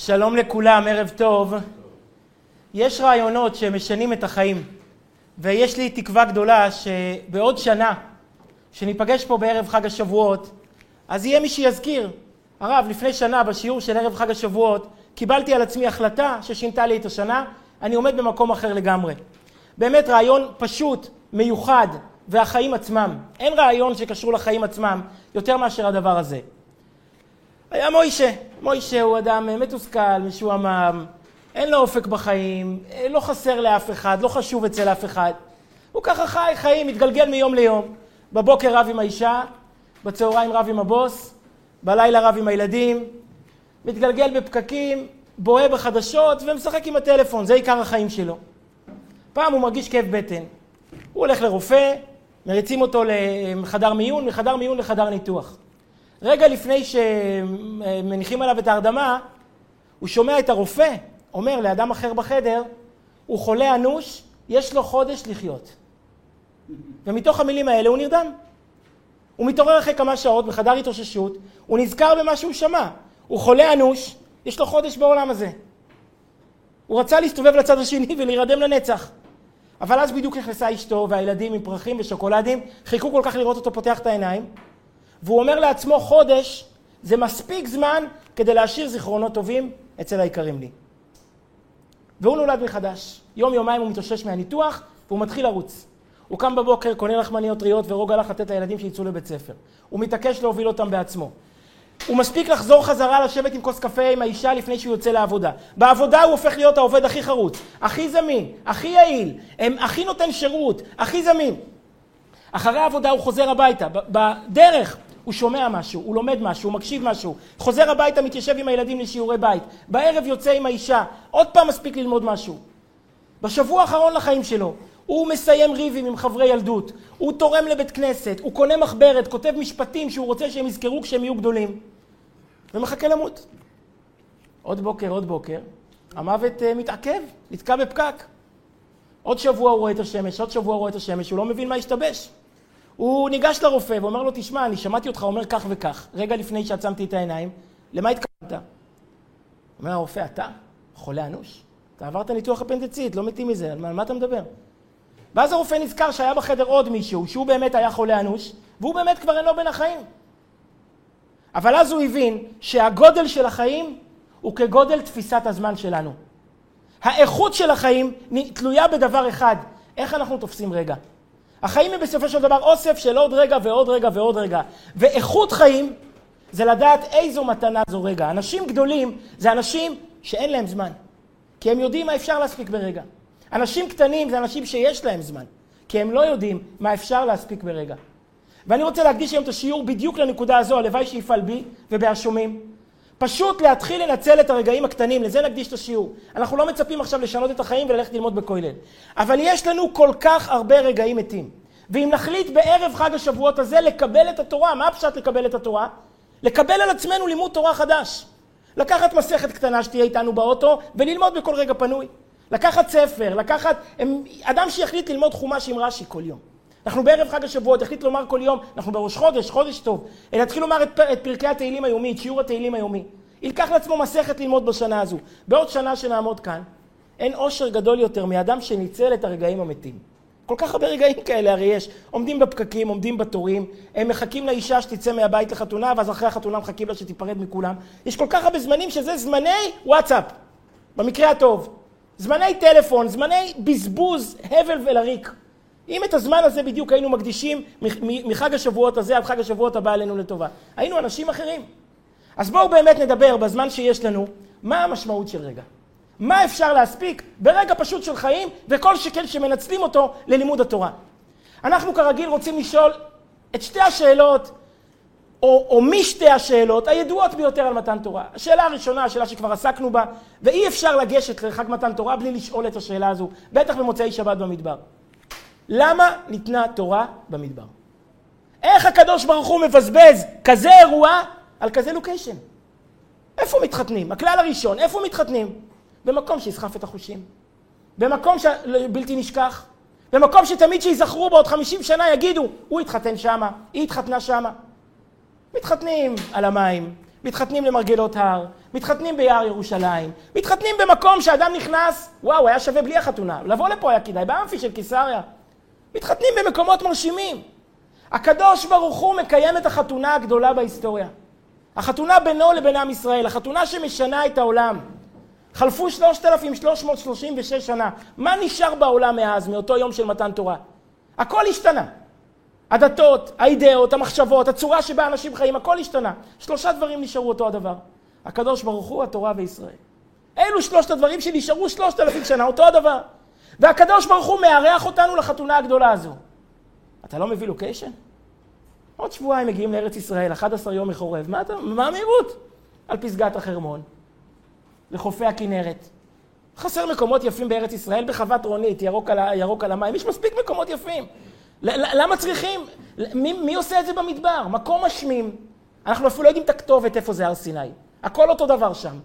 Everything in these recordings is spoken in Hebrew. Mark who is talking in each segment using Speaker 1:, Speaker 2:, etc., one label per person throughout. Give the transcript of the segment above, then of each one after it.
Speaker 1: שלום לכולם, ערב טוב. יש רעיונות שמשנים את החיים, ויש לי תקווה גדולה שבעוד שנה, שניפגש פה בערב חג השבועות, אז יהיה מי שיזכיר. הרב, לפני שנה בשיעור של ערב חג השבועות, קיבלתי על עצמי החלטה ששינתה לי את השנה, אני עומד במקום אחר לגמרי. באמת רעיון פשוט, מיוחד, והחיים עצמם. אין רעיון שקשור לחיים עצמם יותר מאשר הדבר הזה. היה מוישה הוא אדם מתוסכל, משועמם, אין לו אופק בחיים, לא חסר לאף אחד, לא חשוב אצל אף אחד. הוא ככה חיים, מתגלגל מיום ליום. בבוקר רב עם האישה, בצהריים רב עם הבוס, בלילה רב עם הילדים, מתגלגל בפקקים, בוהה בחדשות ומשחק עם הטלפון, זה עיקר החיים שלו. פעם הוא מרגיש כאב בטן. הוא הולך לרופא, מריצים אותו לחדר מיון, מחדר מיון לחדר ניתוח. רגע לפני שמניחים עליו את ההרדמה, הוא שומע את הרופא, אומר לאדם אחר בחדר, הוא חולה אנוש, יש לו חודש לחיות. ומתוך המילים האלה הוא נרדם. הוא מתעורר אחרי כמה שעות בחדר התאוששות, הוא נזכר במה שהוא שמע. הוא חולה אנוש, יש לו חודש בעולם הזה. הוא רצה להסתובב לצד השני ולהירדם לנצח. אבל אז בדיוק נכנסה אשתו והילדים עם פרחים ושוקולדים, חיכו כל כך לראות אותו פותח את העיניים, והוא אומר לעצמו חודש, זה מספיק זמן כדי להשאיר זיכרונות טובים אצל היקרים לי. והוא נולד מחדש. יום-יומיים הוא מתאושש מהניתוח, והוא מתחיל לרוץ. הוא קם בבוקר, קונה לחמניות טריות ורוב הלך לתת לילדים שיצאו לבית ספר. הוא מתעקש להוביל אותם בעצמו. הוא מספיק לחזור חזרה לשבת עם כוס קפה עם האישה לפני שהוא יוצא לעבודה. בעבודה הוא הופך להיות העובד הכי חרוץ, הכי זמין, הכי יעיל, הכי נותן שירות, הכי זמין. אחרי העבודה הוא חוזר הביתה. בדרך הוא שומע משהו, הוא לומד משהו, הוא מקשיב משהו. חוזר הביתה, מתיישב עם הילדים לשיעורי בית. בערב יוצא עם האישה, עוד פעם מספיק ללמוד משהו. בשבוע האחרון לחיים שלו, הוא מסיים ריבים עם חברי ילדות, הוא תורם לבית כנסת, הוא קונה מחברת, כותב משפטים שהוא רוצה שהם יזכרו כשהם יהיו גדולים. ומחכה למות. עוד בוקר, המוות מתעכב, נתקע בפקק. עוד שבוע הוא רואה את השמש, הוא לא מבין מה השתבש. הוא ניגש לרופא ואומר לו, תשמע, אני שמעתי אותך אומר כך וכך, רגע לפני שעצמתי את העיניים, למה התכוונת? אומר הרופא, אתה חולה אנוש? אתה עברת ניתוח אפנדיציט, לא מתים מזה, על מה אתה מדבר? ואז הרופא נזכר שהיה בחדר עוד מישהו, שהוא באמת היה חולה אנוש, והוא באמת כבר אינו בין החיים. אבל אז הוא הבין שהגודל של החיים הוא כגודל תפיסת הזמן שלנו. האיכות של החיים תלויה בדבר אחד, איך אנחנו תופסים רגע. החיים הם בסופו של דבר אוסף של עוד רגע ועוד רגע ועוד רגע. ואיכות חיים זה לדעת איזו מתנה זו רגע. אנשים גדולים זה אנשים שאין להם זמן, כי הם יודעים מה אפשר להספיק ברגע. אנשים קטנים זה אנשים שיש להם זמן, כי הם לא יודעים מה אפשר להספיק ברגע. ואני רוצה להקדיש היום את השיעור בדיוק לנקודה הזו, הלוואי שיפעל בי ובהשומעים. פשוט להתחיל לנצל את הרגעים הקטנים, לזה נקדיש את השיעור. אנחנו לא מצפים עכשיו לשנות את החיים וללכת ללמוד בכולל. אבל יש לנו כל כך הרבה רגעים מתים. ואם נחליט בערב חג השבועות הזה לקבל את התורה, מה פשוט לקבל את התורה? לקבל על עצמנו לימוד תורה חדש. לקחת מסכת קטנה שתהיה איתנו באוטו וללמוד בכל רגע פנוי. לקחת ספר, אדם שיחליט ללמוד חומש עם רש"י כל יום. אנחנו בערב חג השבועות, החליט לומר כל יום, אנחנו בראש חודש טוב, נתחיל לומר את פרקי התהילים היומי, את שיעור התהילים היומי. ילקח לעצמו מסכת ללמוד בשנה הזו. בעוד שנה שנעמוד כאן, אין אושר גדול יותר מאדם שניצל את הרגעים המתים. כל כך הרבה רגעים כאלה הרי יש. עומדים בפקקים, עומדים בתורים, הם מחכים לאישה שתצא מהבית לחתונה, ואז אחרי החתונה מחכים לה שתיפרד מכולם. יש כל כך הרבה זמנים שזה זמני וואטסאפ, במקרה הטוב. זמני טלפון, זמני בזבוז, הבל ולריק. אם את הזמן הזה בדיוק היינו מקדישים מחג השבועות הזה עד חג השבועות הבא עלינו לטובה, היינו אנשים אחרים. אז בואו באמת נדבר בזמן שיש לנו, מה המשמעות של רגע? מה אפשר להספיק ברגע פשוט של חיים, וכל שכן שמנצלים אותו ללימוד התורה? אנחנו כרגיל רוצים לשאול את שתי השאלות, או משתי השאלות הידועות ביותר על מתן תורה. השאלה הראשונה, השאלה שכבר עסקנו בה, ואי אפשר לגשת לחג מתן תורה בלי לשאול את השאלה הזו, בטח במוצאי שבת במדבר. למה ניתנה תורה במדבר? איך הקדוש ברוך הוא מבזבז כזה אירוע על כזה לוקיישן? איפה מתחתנים? הכלל הראשון, איפה מתחתנים? במקום שיסחף את החושים. במקום שבלתי נשכח. במקום שתמיד שיזכרו בעוד 50 שנה יגידו, הוא התחתן שמה, היא התחתנה שמה. מתחתנים על המים, מתחתנים למרגלות הר, מתחתנים ביער ירושלים, מתחתנים במקום שאדם נכנס, וואו, היה שווה בלי החתונה. לבוא לפה היה כדאי, באמפי של קיסריה. מתחתנים במקומות מרשימים. הקדוש ברוך הוא מקיים את החתונה הגדולה בהיסטוריה. החתונה בינו לבין עם ישראל, החתונה שמשנה את העולם. חלפו 3,336 שנה. מה נשאר בעולם מאז, מאותו יום של מתן תורה? הכל השתנה. הדתות, האידאות, המחשבות, הצורה שבה אנשים חיים, הכל השתנה. 3 דברים נשארו אותו הדבר. הקדוש ברוך הוא, התורה וישראל. אלו 3 הדברים שנשארו 3,000 שנה, אותו הדבר. והקדוש ברוך הוא מארח אותנו לחתונה הגדולה הזו. אתה לא מביא לוקיישן? עוד שבועיים מגיעים לארץ ישראל, 11 יום מחורב. מה המהירות? על פסגת החרמון, לחופי הכנרת. חסר מקומות יפים בארץ ישראל, בחוות רונית, ירוק על המים. יש מספיק מקומות יפים. למה צריכים? מי עושה את זה במדבר? מקום משמים. אנחנו אפילו לא יודעים את הכתובת איפה זה הר סיני. הכל אותו דבר שם.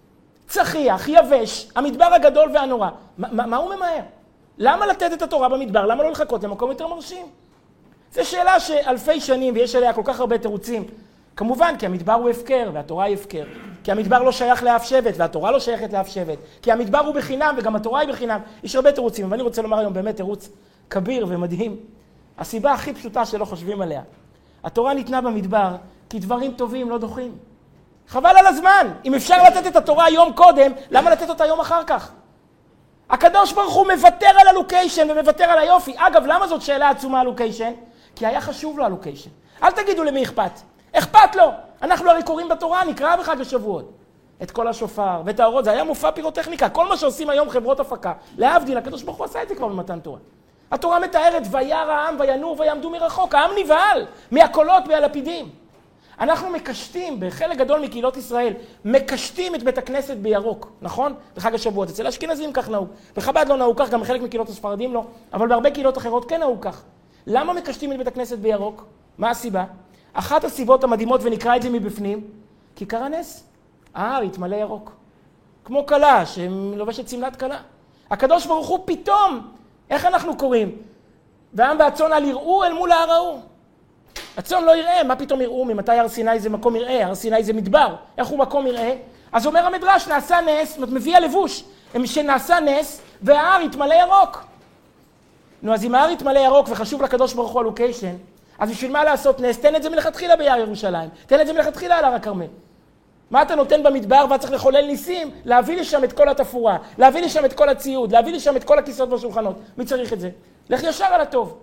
Speaker 1: צחיח, יבש, המדבר הגדול והנורא. מה הוא ממהר? למה לתת את התורה במדבר? למה לא לחכות למקום יותר מרשים? זו שאלה שאלפי שנים, ויש עליה כל כך הרבה תירוצים. כמובן, כי המדבר הוא הפקר, והתורה היא הפקר. כי המדבר לא שייך לאף שבט, והתורה לא שייכת לאף שבט. כי המדבר הוא בחינם, וגם התורה היא בחינם. יש הרבה תירוצים, ואני רוצה לומר היום באמת תירוץ כביר ומדהים. הסיבה הכי פשוטה שלא חושבים עליה. התורה ניתנה במדבר, כי דברים טובים לא דוחים. חבל על הזמן. אם אפשר לתת את התורה יום קודם, למה לתת אותה יום אחר כך? הקדוש ברוך הוא מוותר על הלוקיישן ומוותר על היופי. אגב, למה זאת שאלה עצומה הלוקיישן? כי היה חשוב לו הלוקיישן. אל תגידו למי אכפת. אכפת לו. אנחנו הרי קוראים בתורה, נקרא בחג השבועות. את כל השופר ואת האורות, זה היה מופע פירוטכניקה. כל מה שעושים היום חברות הפקה, להבדיל, הקדוש ברוך הוא עשה את זה כבר במתן תורה. התורה מתארת, וירא העם וינועו ויעמדו מרחוק. העם נבהל מהקולות והלפידים. אנחנו מקשטים, בחלק גדול מקהילות ישראל, מקשטים את בית הכנסת בירוק, נכון? בחג השבועות. אצל האשכנזים כך נהוג. בחב"ד לא נהוג כך, גם בחלק מקהילות הספרדים לא, אבל בהרבה קהילות אחרות כן נהוג כך. למה מקשטים את בית הכנסת בירוק? מה הסיבה? אחת הסיבות המדהימות, ונקרא את זה מבפנים, כי קרה נס. ההר התמלא ירוק. כמו כלה שלובשת שמלת כלה. הקדוש ברוך הוא פתאום, איך אנחנו קוראים? והעם והצאן אל יראו אל מול ההר ההוא. הצאן לא יראה, מה פתאום יראו? ממתי הר סיני זה מקום יראה? הר סיני זה מדבר. איך הוא מקום יראה? אז אומר המדרש, נעשה נס, מביא הלבוש, שנעשה נס, וההר יתמלא ירוק. נו, אז אם ההר יתמלא ירוק וחשוב לקדוש ברוך הוא הלוקיישן, אז בשביל מה לעשות נס? תן את זה מלכתחילה ביער ירושלים. תן את זה מלכתחילה על הר הכרמל. מה אתה נותן במדבר ואתה צריך לחולל ניסים? להביא לשם את כל התפאורה, להביא לשם את כל הציוד, להביא לשם את כל הכיסאות והשולחנות. מי צריך את זה? לך ישר על הטוב.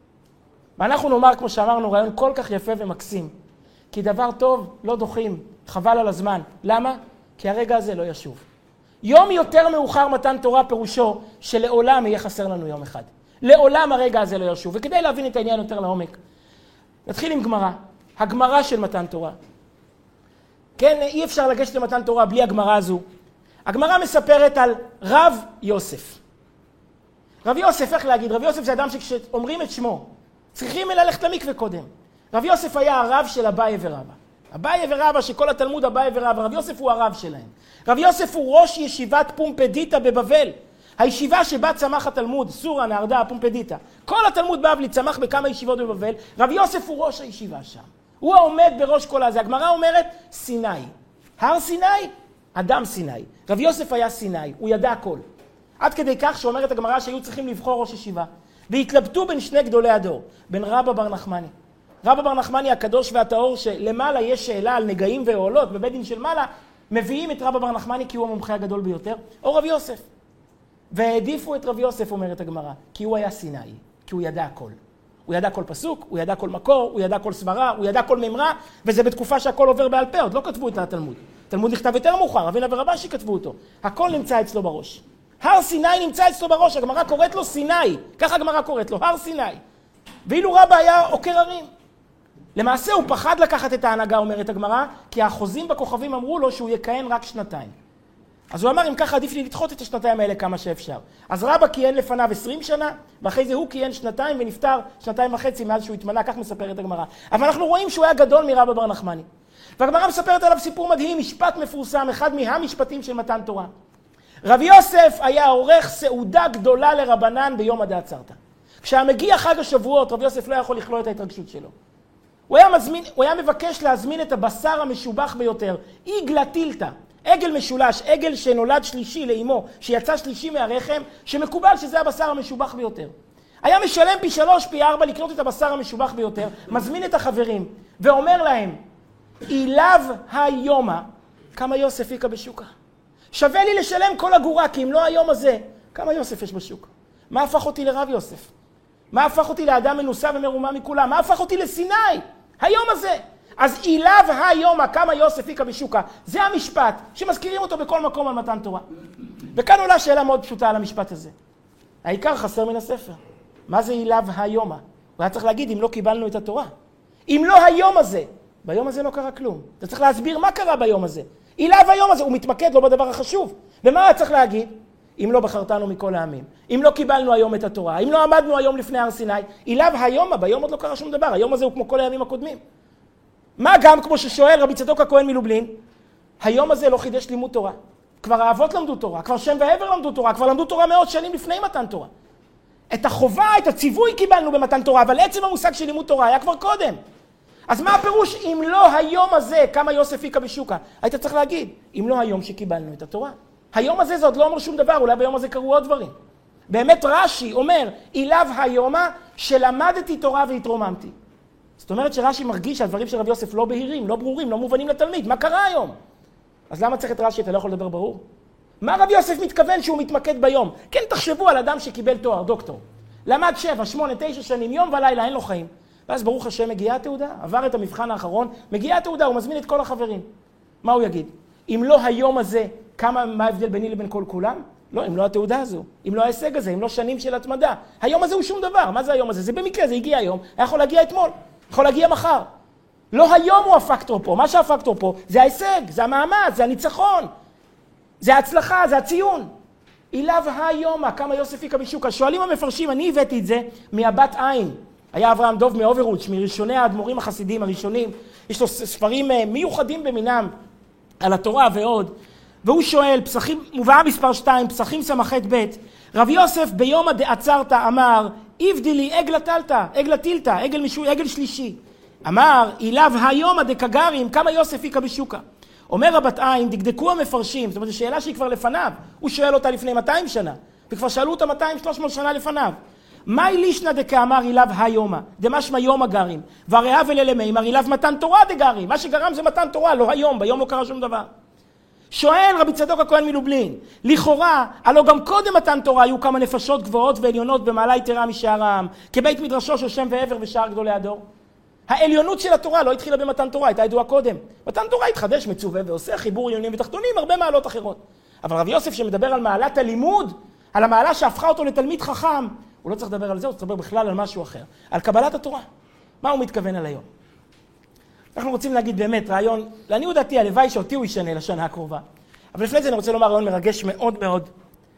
Speaker 1: ואנחנו נאמר, כמו שאמרנו, רעיון כל כך יפה ומקסים. כי דבר טוב לא דוחים, חבל על הזמן. למה? כי הרגע הזה לא ישוב. יום יותר מאוחר מתן תורה פירושו שלעולם יהיה חסר לנו יום אחד. לעולם הרגע הזה לא ישוב. וכדי להבין את העניין יותר לעומק, נתחיל עם גמרא. הגמרא של מתן תורה. כן, אי אפשר לגשת למתן תורה בלי הגמרא הזו. הגמרא מספרת על רב יוסף. רב יוסף, איך להגיד? רב יוסף זה אדם שכשאומרים את שמו, צריכים ללכת למקווה קודם. רב יוסף היה הרב של אביי ורבא. אביי ורבא, שכל התלמוד אביי ורבא, רב יוסף הוא הרב שלהם. רב יוסף הוא ראש ישיבת פומפדיטה בבבל. הישיבה שבה צמח התלמוד, סורה, נהרדה, פומפדיטה. כל התלמוד בבלי צמח בכמה ישיבות בבבל. רב יוסף הוא ראש הישיבה שם. הוא העומד בראש כל הזה. הגמרא אומרת סיני. הר סיני, אדם סיני. רב יוסף היה סיני, הוא ידע הכל. עד כדי כך שאומרת הגמרא שהיו צריכים לבחור ראש ישיבה. והתלבטו בין שני גדולי הדור, בין רבא בר נחמני. רבא בר נחמני הקדוש והטהור, שלמעלה יש שאלה על נגעים ועולות, בבית דין של מעלה, מביאים את רבא בר נחמני כי הוא המומחה הגדול ביותר, או רב יוסף. והעדיפו את רב יוסף, אומרת הגמרא, כי הוא היה סיני, כי הוא ידע הכל. הוא ידע כל פסוק, הוא ידע כל מקור, הוא ידע כל סברה, הוא ידע כל ממרה, וזה בתקופה שהכל עובר בעל פה, עוד לא כתבו את התלמוד. התלמוד נכתב יותר מאוחר, רבינה ורבשי כתבו אותו. הכל נמצא אצלו בראש. הר סיני נמצא אצלו בראש, הגמרא קוראת לו סיני, ככה הגמרא קוראת לו, הר סיני. ואילו רבא היה עוקר הרים. למעשה הוא פחד לקחת את ההנהגה, אומרת הגמרא, כי האחוזים בכוכבים אמרו לו שהוא יכהן רק 2. אז הוא אמר, אם ככה עדיף לי לדחות את 2 האלה כמה שאפשר. אז רבא כיהן לפניו 20 שנה, ואחרי זה הוא כיהן 2 ונפטר 2.5 מאז שהוא התמנה, כך מספרת הגמרא. אבל אנחנו רואים שהוא היה גדול מרבא בר נחמני. והגמרא מספרת עליו סיפור מדהים, משפט מפורסם, אחד מהמשפטים של מתן תורה. רב יוסף היה עורך סעודה גדולה לרבנן ביום עדי עצרתא. כשהמגיע חג השבועות, רב יוסף לא יכול לכלוא את ההתרגשות שלו. הוא היה מבקש להזמין את הבשר המשובח ביותר, עגלה טילתא, עגל משולש, עגל שנולד שלישי לאמו, שיצא שלישי מהרחם, שמקובל שזה הבשר המשובח ביותר. היה משלם פי 3, פי 4 לקנות את הבשר המשובח ביותר, מזמין את החברים, ואומר להם, אילב היומה, כמה יוסף יקה בשוקה. שווה לי לשלם כל אגורה, כי אם לא היום הזה, כמה יוסף יש בשוק? מה הפך אותי לרב יוסף? מה הפך אותי לאדם מנוסה ומרומה מכולם? מה הפך אותי לסיני? היום הזה. אז אילב היומה, כמה יוסף יקה בשוקה. זה המשפט שמזכירים אותו בכל מקום על מתן תורה. וכאן עולה שאלה מאוד פשוטה על המשפט הזה. העיקר חסר מן הספר. מה זה אילב היומה? הוא היה צריך להגיד אם לא קיבלנו את התורה. אם לא היום הזה, ביום הזה לא קרה כלום. אתה צריך להסביר מה קרה ביום הזה. אילב היום הזה, הוא מתמקד לו בדבר החשוב. ומה היה צריך להגיד? אם לא בחרתנו מכל העמים, אם לא קיבלנו היום את התורה, אם לא עמדנו היום לפני הר סיני, אילב היום, ביום עוד לא קרה שום דבר, היום הזה הוא כמו כל הימים הקודמים. מה גם, כמו ששואל רבי צדוק הכהן מלובלין, היום הזה לא חידש לימוד תורה. כבר האבות למדו תורה, כבר שם ועבר למדו תורה, כבר למדו תורה מאות שנים לפני מתן תורה. את החובה, את הציווי קיבלנו במתן תורה, אבל עצם המושג של לימוד תורה היה כבר קודם. אז מה הפירוש אם לא היום הזה, כמה יוסף יקה בשוקה? היית צריך להגיד, אם לא היום שקיבלנו את התורה. היום הזה זה עוד לא אומר שום דבר, אולי ביום הזה קרו עוד דברים. באמת רש"י אומר, אילב היומה שלמדתי תורה והתרוממתי. זאת אומרת שרש"י מרגיש שהדברים של רבי יוסף לא בהירים, לא ברורים, לא מובנים לתלמיד. מה קרה היום? אז למה צריך את רש"י? אתה לא יכול לדבר ברור? מה רבי יוסף מתכוון שהוא מתמקד ביום? כן, תחשבו על אדם שקיבל תואר, דוקטור. למד 7, 8, 9 שנים, יום ולילה, אין לו חיים. ואז ברוך השם מגיעה התעודה, עבר את המבחן האחרון, מגיעה התעודה, הוא מזמין את כל החברים. מה הוא יגיד? אם לא היום הזה, מה ההבדל ביני לבין כל כולם? לא, אם לא התעודה הזו, אם לא ההישג הזה, אם לא שנים של התמדה. היום הזה הוא שום דבר. מה זה היום הזה? זה במקרה, זה הגיע היום, היה יכול להגיע אתמול, יכול להגיע מחר. לא היום הוא הפקטור פה, מה שהפקטור פה זה ההישג, זה המאמץ, זה הניצחון, זה ההצלחה, זה הציון. אילב היומה, כמה יוסף יקה בשוקה. שואלים המפרשים, אני הבאתי את זה מהבת עין. היה אברהם דוב מאוברודש, מראשוני האדמו"רים החסידים הראשונים. יש לו ספרים מיוחדים במינם על התורה ועוד. והוא שואל, מובאה מספר 2, פסחים סמ"ח ב', רב יוסף ביומא דעצרתא אמר, איבדי לי עגלה טילתא, עגל שלישי. אמר, אילב היומא דקגרים, כמה יוסף יקה בשוקה. אומר רבת עין, דקדקו המפרשים, זאת אומרת, זו שאלה שהיא כבר לפניו. הוא שואל אותה לפני 200 שנה, וכבר שאלו אותה 200-300 שנה לפניו. מאי לישנא דקאמר אילב היומא, דמשמע יומא גרים, והרי הבל אלה מימר אילב מתן תורה דגרים. מה שגרם זה מתן תורה, לא היום, ביום לא קרה שום דבר. שואל רבי צדוק הכהן מלובלין, לכאורה, הלא גם קודם מתן תורה היו כמה נפשות גבוהות ועליונות במעלה יתרה משאר העם, כבית מדרשו של שם ועבר ושאר גדולי הדור. העליונות של התורה לא התחילה במתן תורה, הייתה ידועה קודם. מתן תורה התחדש, מצווה ועושה חיבור עליונים ותחתונים, הרבה מעלות אחרות. אבל רבי יוסף שמדבר על מעלת הלימוד, על המעלה שהפכה אותו לתלמיד חכם, הוא לא צריך לדבר על זה, הוא צריך לדבר בכלל על משהו אחר, על קבלת התורה. מה הוא מתכוון על היום? אנחנו רוצים להגיד באמת רעיון, לעניות דעתי, הלוואי שאותי הוא ישנה לשנה הקרובה. אבל לפני זה אני רוצה לומר רעיון מרגש מאוד מאוד.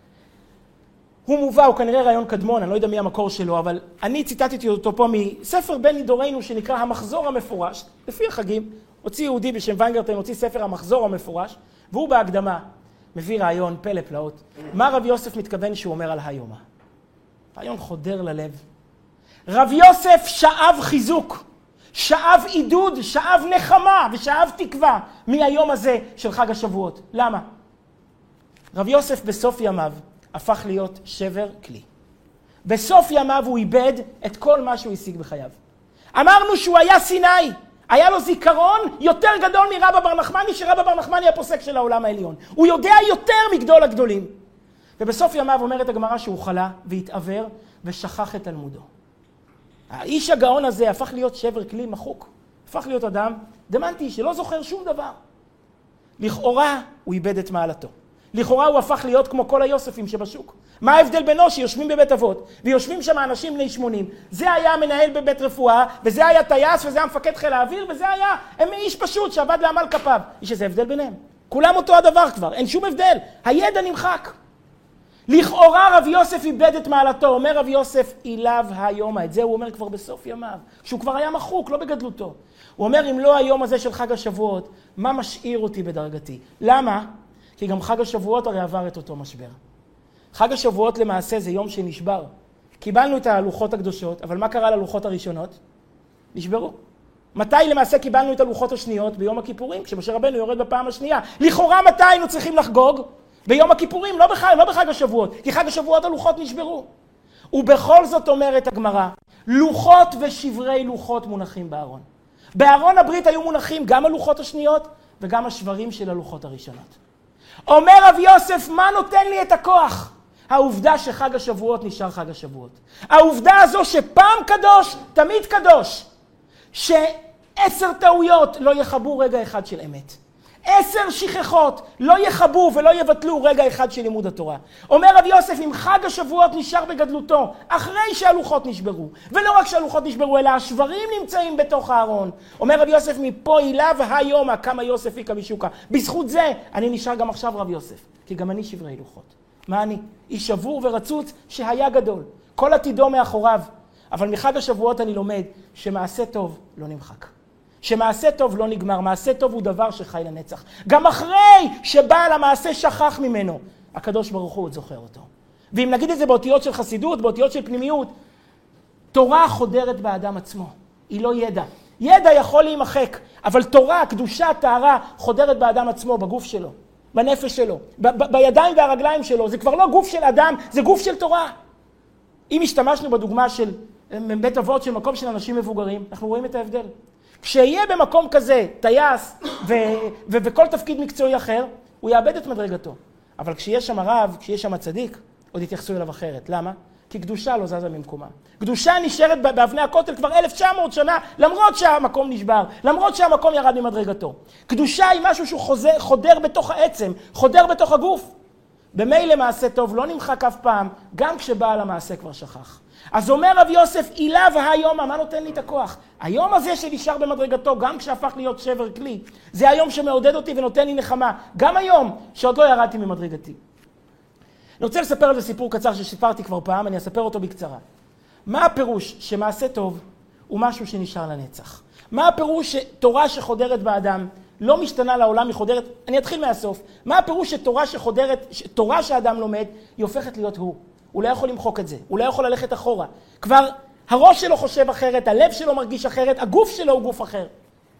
Speaker 1: הוא מובא, הוא כנראה רעיון קדמון, אני לא יודע מי המקור שלו, אבל אני ציטטתי אותו פה מספר בן דורנו שנקרא המחזור המפורש. לפי החגים, הוציא יהודי בשם ויינגרטן, הוציא ספר המחזור המפורש, והוא בהקדמה מביא רעיון פלא פלאות. מה רב יוסף מתכוון שהוא אומר על היומה? רעיון חודר ללב. רב יוסף שאב חיזוק, שאב עידוד, שאב נחמה ושאב תקווה מהיום הזה של חג השבועות. למה? רב יוסף בסוף ימיו הפך להיות שבר כלי. בסוף ימיו הוא איבד את כל מה שהוא השיג בחייו. אמרנו שהוא היה סיני, היה לו זיכרון יותר גדול מרבא בר נחמני, שרבא בר נחמני הפוסק של העולם העליון. הוא יודע יותר מגדול הגדולים. ובסוף ימיו אומרת הגמרא שהוא חלה והתעבר ושכח את תלמודו. האיש הגאון הזה הפך להיות שבר כלי מחוק. הפך להיות אדם דמנטי שלא זוכר שום דבר. לכאורה הוא איבד את מעלתו. לכאורה הוא הפך להיות כמו כל היוספים שבשוק. מה ההבדל בינו שיושבים בבית אבות, ויושבים שם אנשים בני 80. זה היה מנהל בבית רפואה, וזה היה טייס, וזה היה מפקד חיל האוויר, וזה היה איש פשוט שעבד לעמל כפיו. יש איזה הבדל ביניהם. כולם אותו הדבר כבר, אין שום הבדל. הידע נמחק. לכאורה רב יוסף איבד את מעלתו, אומר רב יוסף אילב היומה. את זה הוא אומר כבר בסוף ימיו, שהוא כבר היה מחוק, לא בגדלותו. הוא אומר, אם לא היום הזה של חג השבועות, מה משאיר אותי בדרגתי? למה? כי גם חג השבועות הרי עבר את אותו משבר. חג השבועות למעשה זה יום שנשבר. קיבלנו את הלוחות הקדושות, אבל מה קרה ללוחות הראשונות? נשברו. מתי למעשה קיבלנו את הלוחות השניות? ביום הכיפורים, כשמשה רבנו יורד בפעם השנייה. לכאורה מתי היינו צריכים לחגוג? ביום הכיפורים, לא בחג השבועות, כי חג השבועות הלוחות נשברו. ובכל זאת אומרת הגמרא, לוחות ושברי לוחות מונחים בארון. בארון הברית היו מונחים גם הלוחות השניות וגם השברים של הלוחות הראשונות. אומר רב יוסף, מה נותן לי את הכוח? העובדה שחג השבועות נשאר חג השבועות. העובדה הזו שפעם קדוש, תמיד קדוש. ש10 טעויות לא יחבו רגע אחד של אמת. 10 שכחות לא יחבו ולא יבטלו רגע אחד של לימוד התורה. אומר רב יוסף, אם חג השבועות נשאר בגדלותו, אחרי שהלוחות נשברו, ולא רק שהלוחות נשברו, אלא השברים נמצאים בתוך הארון. אומר רב יוסף, מפה אליו היומה, כמה יוסף איקה משוקה. בזכות זה, אני נשאר גם עכשיו רב יוסף, כי גם אני שברי לוחות. מה אני? איש שבור ורצוץ שהיה גדול. כל עתידו מאחוריו. אבל מחג השבועות אני לומד שמעשה טוב לא נמחק. שמעשה טוב לא נגמר, מעשה טוב הוא דבר שחי לנצח. גם אחרי שבעל המעשה שכח ממנו, הקדוש ברוך הוא עוד זוכר אותו. ואם נגיד את זה באותיות של חסידות, באותיות של פנימיות, תורה חודרת באדם עצמו, היא לא ידע. ידע יכול להימחק, אבל תורה, קדושה, טהרה, חודרת באדם עצמו, בגוף שלו, בנפש שלו, בידיים והרגליים שלו. זה כבר לא גוף של אדם, זה גוף של תורה. אם השתמשנו בדוגמה של בית אבות, של מקום של אנשים מבוגרים, אנחנו רואים את ההבדל. כשיהיה במקום כזה טייס וכל תפקיד מקצועי אחר, הוא יאבד את מדרגתו. אבל כשיש שם הרב, כשיש שם צדיק, עוד יתייחסו אליו אחרת. למה? כי קדושה לא זזה ממקומה. קדושה נשארת באבני הכותל כבר 1900 שנה, למרות שהמקום נשבר, למרות שהמקום ירד ממדרגתו. קדושה היא משהו שהוא חודר בתוך העצם, חודר בתוך הגוף. במילא מעשה טוב לא נמחק אף פעם, גם כשבעל המעשה כבר שכח. אז אומר רב יוסף, אילה והיום, מה נותן לי את הכוח? היום הזה שנשאר במדרגתו, גם כשהפך להיות שבר כלי, זה היום שמעודד אותי ונותן לי נחמה. גם היום שעוד לא ירדתי ממדרגתי. אני רוצה לספר על זה סיפור קצר שסיפרתי כבר פעם, אני אספר אותו בקצרה. מה הפירוש שמעשה טוב הוא משהו שנשאר לנצח? מה הפירוש שתורה שחודרת באדם לא משתנה לעולם, היא חודרת? אני אתחיל מהסוף. מה הפירוש שתורה שחודרת, תורה שאדם לומד, היא הופכת להיות הוא? הוא לא יכול למחוק את זה, הוא לא יכול ללכת אחורה. כבר הראש שלו חושב אחרת, הלב שלו מרגיש אחרת, הגוף שלו הוא גוף אחר.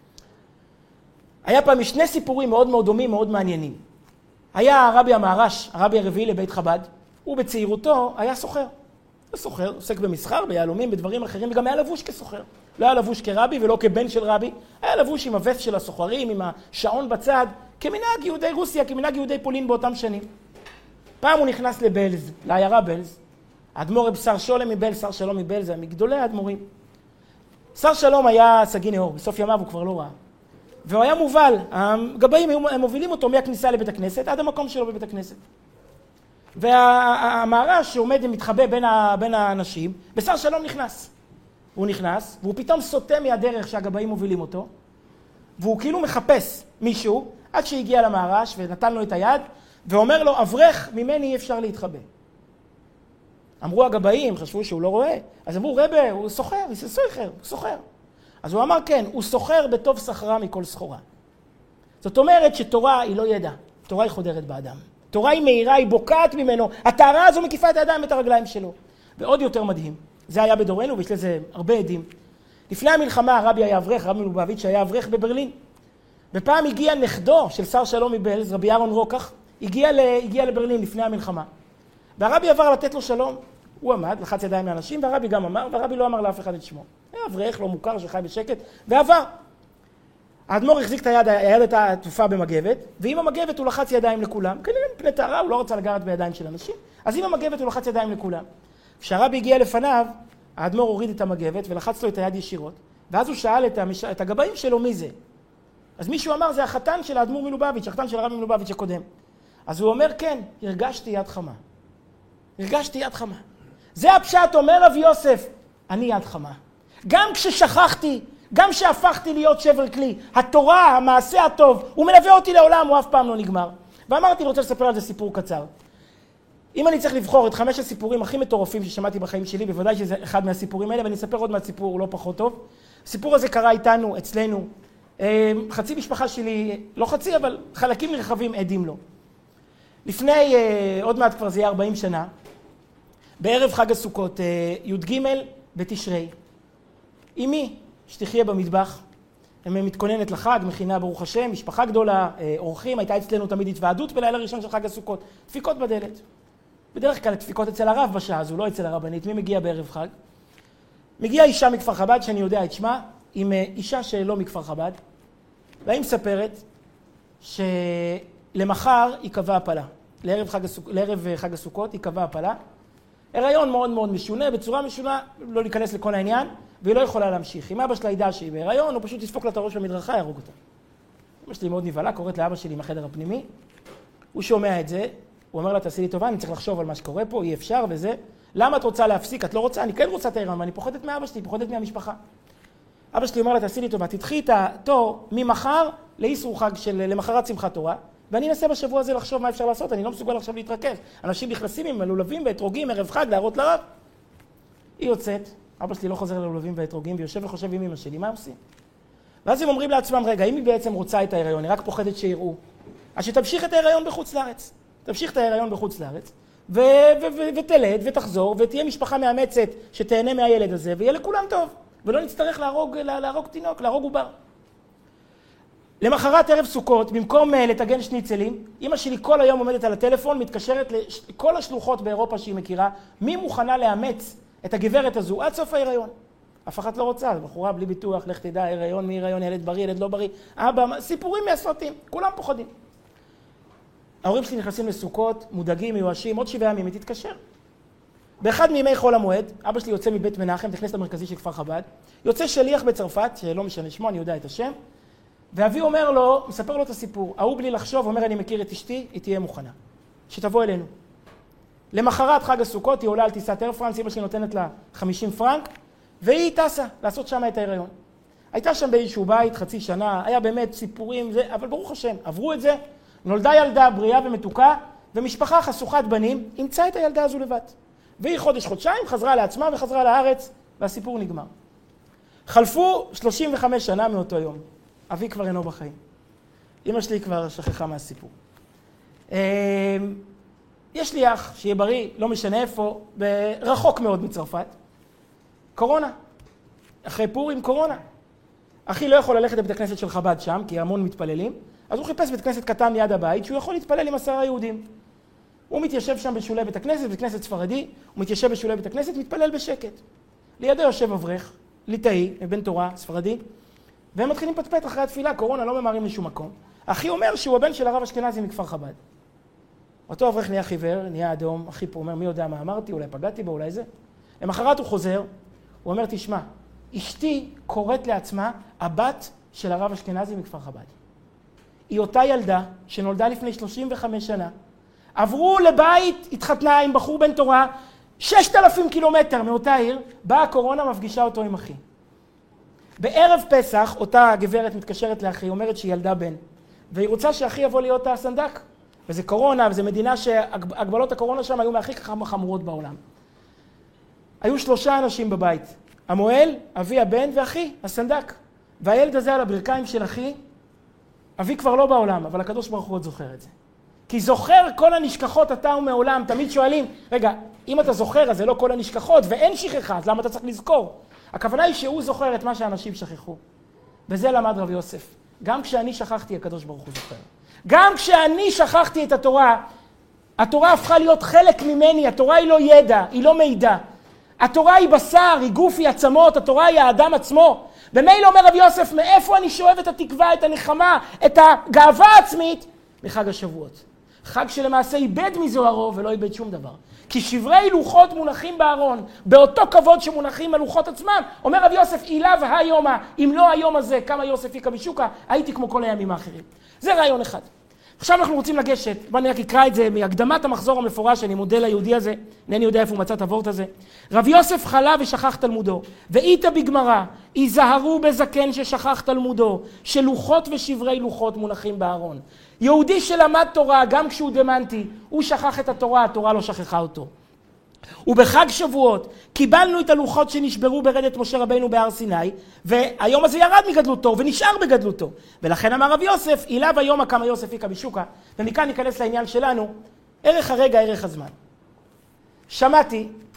Speaker 1: היה פעם שני סיפורים מאוד מאוד דומים, מאוד מעניינים. היה הרבי המהר"ש, הרבי הרביעי לבית חב"ד, הוא בצעירותו היה סוחר. הוא סוחר, עוסק במסחר, ביהלומים, בדברים אחרים, וגם היה לבוש כסוחר. לא היה לבוש כרבי ולא כבן של רבי, היה לבוש עם הווסט של הסוחרים, עם השעון בצד, כמנהג יהודי רוסיה, כמנהג יהודי פולין באותם שנים. פעם הוא נכנס לבלז, לעיירה בלז. האדמו"ר רב שר שולם מבלז, שר שלום מבלז, זה מגדולי האדמו"רים. שר שלום היה סגי נאור, בסוף ימיו הוא כבר לא ראה. והוא היה מובל, הגבאים הם מובילים אותו מהכניסה לבית הכנסת עד המקום שלו בבית הכנסת. והמהר"ש שעומד ומתחבא בין האנשים, ושר שלום נכנס. הוא נכנס, והוא פתאום סוטה מהדרך שהגבאים מובילים אותו, והוא כאילו מחפש מישהו, עד שהגיע למהר"ש ונתן לו את היד, ואומר לו, אברך ממני אי אפשר להתחבא. אמרו הגבאים, חשבו שהוא לא רואה, אז אמרו, רבה, הוא סוחר, הוא סוחר. אז הוא אמר, כן, הוא סוחר בטוב סחרה מכל סחורה. זאת אומרת שתורה היא לא ידע, תורה היא חודרת באדם. תורה היא מהירה, היא בוקעת ממנו, הטהרה הזו מקיפה את הידיים ואת הרגליים שלו. ועוד יותר מדהים, זה היה בדורנו ויש לזה הרבה עדים. לפני המלחמה הרבי היה אברך, רבי מלובביץ' היה אברך בברלין. בפעם הגיע נכדו של שר שלום מבלז, רבי אהרון רוקח, הגיע לברלין לפני המלחמה. והרבי עבר לתת לו שלום. הוא עמד, לחץ ידיים לאנשים, והרבי גם אמר, והרבי לא אמר לאף אחד את שמו. היה אברך, לא מוכר, שחי בשקט, ועבר. האדמו"ר החזיק את היד את העטופה במגבת, ועם המגבת הוא לחץ ידיים לכולם. כנראה מפני טהרה, הוא לא רצה לגעת בידיים של אנשים, אז עם המגבת הוא לחץ ידיים לכולם. כשהרבי הגיע לפניו, האדמו"ר הוריד את המגבת ולחץ לו את היד ישירות, ואז הוא שאל את הגבאים שלו מי זה. אז מישהו אמר, זה החתן של האדמו"ר מלובביץ', החתן של הרבי מלובביץ' הקודם. אז הוא אומר, כן, הרגשתי יד חמה. הרגשתי יד חמה. זה הפשט, אומר רב יוסף, אני יד חמה. גם כששכחתי, גם כשהפכתי להיות שבר כלי, התורה, המעשה הטוב, הוא מלווה אותי לעולם, הוא אף פעם לא נגמר. ואמרתי, אני רוצה לספר על זה סיפור קצר. אם אני צריך לבחור את 5 הסיפורים הכי מטורפים ששמעתי בחיים שלי, בוודאי שזה אחד מהסיפורים האלה, ואני אספר עוד מהסיפור לא פחות טוב. הסיפור הזה קרה איתנו, אצלנו. חצי משפחה שלי, לא חצי, אבל חלקים נרחבים עדים לו. לפני, עוד מעט כבר זה יהיה 40 שנה, בערב חג הסוכות, י"ג בתשרי, אמי, שתחיה במטבח, מתכוננת לחג, מכינה ברוך השם, משפחה גדולה, אורחים, הייתה אצלנו תמיד התוועדות בלילה ראשון של חג הסוכות, דפיקות בדלת. בדרך כלל דפיקות אצל הרב בשעה הזו, לא אצל הרבנית. מי מגיע בערב חג? מגיעה אישה מכפר חב"ד, שאני יודע את שמה, עם אישה שלא מכפר חב"ד, והיא מספרת שלמחר היא קבעה הפלה. לערב חג הסוכות היא קבעה הפלה. הריון מאוד מאוד משונה, בצורה משונה, לא להיכנס לכל העניין, והיא לא יכולה להמשיך. אם אבא שלה ידע שהיא בהיריון, הוא פשוט יספוק לה את הראש במדרכה, יהרוג אותה. אמא שלי מאוד נבהלה, קוראת לאבא שלי מהחדר הפנימי, הוא שומע את זה, הוא אומר לה, תעשי לי טובה, אני צריך לחשוב על מה שקורה פה, אי אפשר וזה. למה את רוצה להפסיק? את לא רוצה? אני כן רוצה את ההיריון, ואני פוחדת מאבא שלי, פוחדת מהמשפחה. אבא שלי אומר לה, תעשי לי טובה, תדחי את התור ממחר לאיסור חג למחרת שמחת תורה, ואני אנסה בשבוע הזה לחשוב מה אפשר לעשות, אני לא מסוגל עכשיו להתרכז. אנשים נכנסים עם לולבים ואתרוגים ערב חג להראות לרב. היא יוצאת, אבא שלי לא חוזר ללולבים ואתרוגים, ויושב וחושב עם אמא שלי, מה עושים? ואז הם אומרים לעצמם, רגע, אם היא בעצם רוצה את ההיריון, היא רק פוחדת שיראו, אז שתמשיך את ההיריון בחוץ לארץ. תמשיך את ההיריון בחוץ לארץ, ותלד ותחזור, ותהיה משפחה מאמצת שתהנה מהילד הזה, ויהיה לכולם טוב, ולא נצטרך להרוג תינוק, להרוג עובר. למחרת ערב סוכות, במקום לטגן שניצלים, אמא שלי כל היום עומדת על הטלפון, מתקשרת לכל השלוחות באירופה שהיא מכירה, מי מוכנה לאמץ את הגברת הזו עד סוף ההיריון. אף אחת לא רוצה, בחורה בלי ביטוח, לך תדע, הריון, מי הריון, ילד בריא, ילד לא בריא, אבא, סיפורים מהסרטים, כולם פוחדים. ההורים שלי נכנסים לסוכות, מודאגים, מיואשים, עוד 7 ימים, היא תתקשר. באחד מימי חול המועד, אבא שלי יוצא מבית מנחם, תכנס למרכזי של כפר חב"ד, יוצא שליח בצרפת, שלא משנה שמו, אני יודע את השם, ואבי אומר לו, מספר לו את הסיפור, ההוא בלי לחשוב, אומר, אני מכיר את אשתי, היא תהיה מוכנה, שתבוא אלינו. למחרת חג הסוכות, היא עולה על טיסת אייר פרנס, אמא שלי נותנת לה 50 פרנק, והיא טסה לעשות שם את ההיריון. הייתה שם באיזשהו בית, חצי שנה, היה באמת סיפורים, אבל ברוך השם, עברו את זה, נולדה ילדה בריאה ומתוקה, ומשפחה חשוכת בנים, אימצה את הילדה הזו לבד. והיא חודש-חודשיים חזרה לעצמה וחזרה לארץ, והסיפור נגמר. חלפו 35 שנה מאותו יום. אבי כבר אינו בחיים. אמא שלי כבר שכחה מהסיפור. יש לי אח שיהיה בריא, לא משנה איפה, רחוק מאוד מצרפת. קורונה. אחרי פורים קורונה. אחי לא יכול ללכת לבית הכנסת של חב"ד שם, כי המון מתפללים, אז הוא חיפש בית כנסת קטן ליד הבית, שהוא יכול להתפלל עם 10 יהודים. הוא מתיישב שם בשולי בית הכנסת, בית כנסת ספרדי, הוא מתיישב בשולי בית הכנסת, מתפלל בשקט. לידו יושב אברך, ליטאי, בן תורה, ספרדי, והם מתחילים פטפט אחרי התפילה, קורונה, לא ממהרים לשום מקום. אחי אומר שהוא הבן של הרב אשכנזי מכפר חב"ד. אותו אברך נהיה חיוור, נהיה אדום, אחי פה אומר, מי יודע מה אמרתי, אולי פגעתי בו, אולי זה. למחרת הוא חוזר, הוא אומר, תשמע, אשתי קוראת לעצמה הבת של הרב אשכנזי מכפר חב"ד. היא אותה ילדה שנולדה לפני 35 שנה, עברו לבית, התחתנה עם בחור בן תורה, 6,000 קילומטר מאותה עיר, באה הקורונה, מפגישה אותו עם אחי. בערב פסח, אותה גברת מתקשרת לאחי, אומרת שהיא ילדה בן, והיא רוצה שאחי יבוא להיות הסנדק. וזה קורונה, וזה מדינה שהגבלות הקורונה שם היו מהכי חמורות בעולם. היו 3 אנשים בבית, המוהל, אבי הבן ואחי, הסנדק. והילד הזה על הברכיים של אחי, אבי כבר לא בעולם, אבל הקדוש ברוך הוא עוד זוכר את זה. כי זוכר כל הנשכחות אתה ומעולם, תמיד שואלים, רגע, אם אתה זוכר אז זה לא כל הנשכחות, ואין שכחה, אז למה אתה צריך לזכור? הכוונה היא שהוא זוכר את מה שאנשים שכחו. וזה למד רב יוסף. גם כשאני שכחתי, הקדוש ברוך הוא זוכר. גם כשאני שכחתי את התורה, התורה הפכה להיות חלק ממני, התורה היא לא ידע, היא לא מידע. התורה היא בשר, היא גוף, היא עצמות, התורה היא האדם עצמו. במילא אומר רב יוסף, מאיפה אני שואב את התקווה, את הנחמה, את הגאווה העצמית? מחג השבועות. חג שלמעשה איבד מזוהרו ולא איבד שום דבר. כי שברי לוחות מונחים בארון, באותו כבוד שמונחים הלוחות עצמם, אומר רב יוסף, אילב היומה, אם לא היום הזה, כמה יוסף יקה משוקה, הייתי כמו כל הימים האחרים. זה רעיון אחד. עכשיו אנחנו רוצים לגשת, בוא אני רק אקרא את זה מהקדמת המחזור המפורש, אני מודה ליהודי הזה, אינני יודע איפה הוא מצא את הוורט הזה. רב יוסף חלה ושכח תלמודו, ואיתה בגמרא, היזהרו בזקן ששכח תלמודו, שלוחות ושברי לוחות מונחים בארון. יהודי שלמד תורה, גם כשהוא דמנטי, הוא שכח את התורה, התורה לא שכחה אותו. ובחג שבועות קיבלנו את הלוחות שנשברו ברדת משה רבינו בהר סיני, והיום הזה ירד מגדלותו ונשאר בגדלותו. ולכן אמר רב יוסף, אילב היום כמה יוסף יקה משוקה, ומכאן ניכנס לעניין שלנו, ערך הרגע, ערך הזמן. שמעתי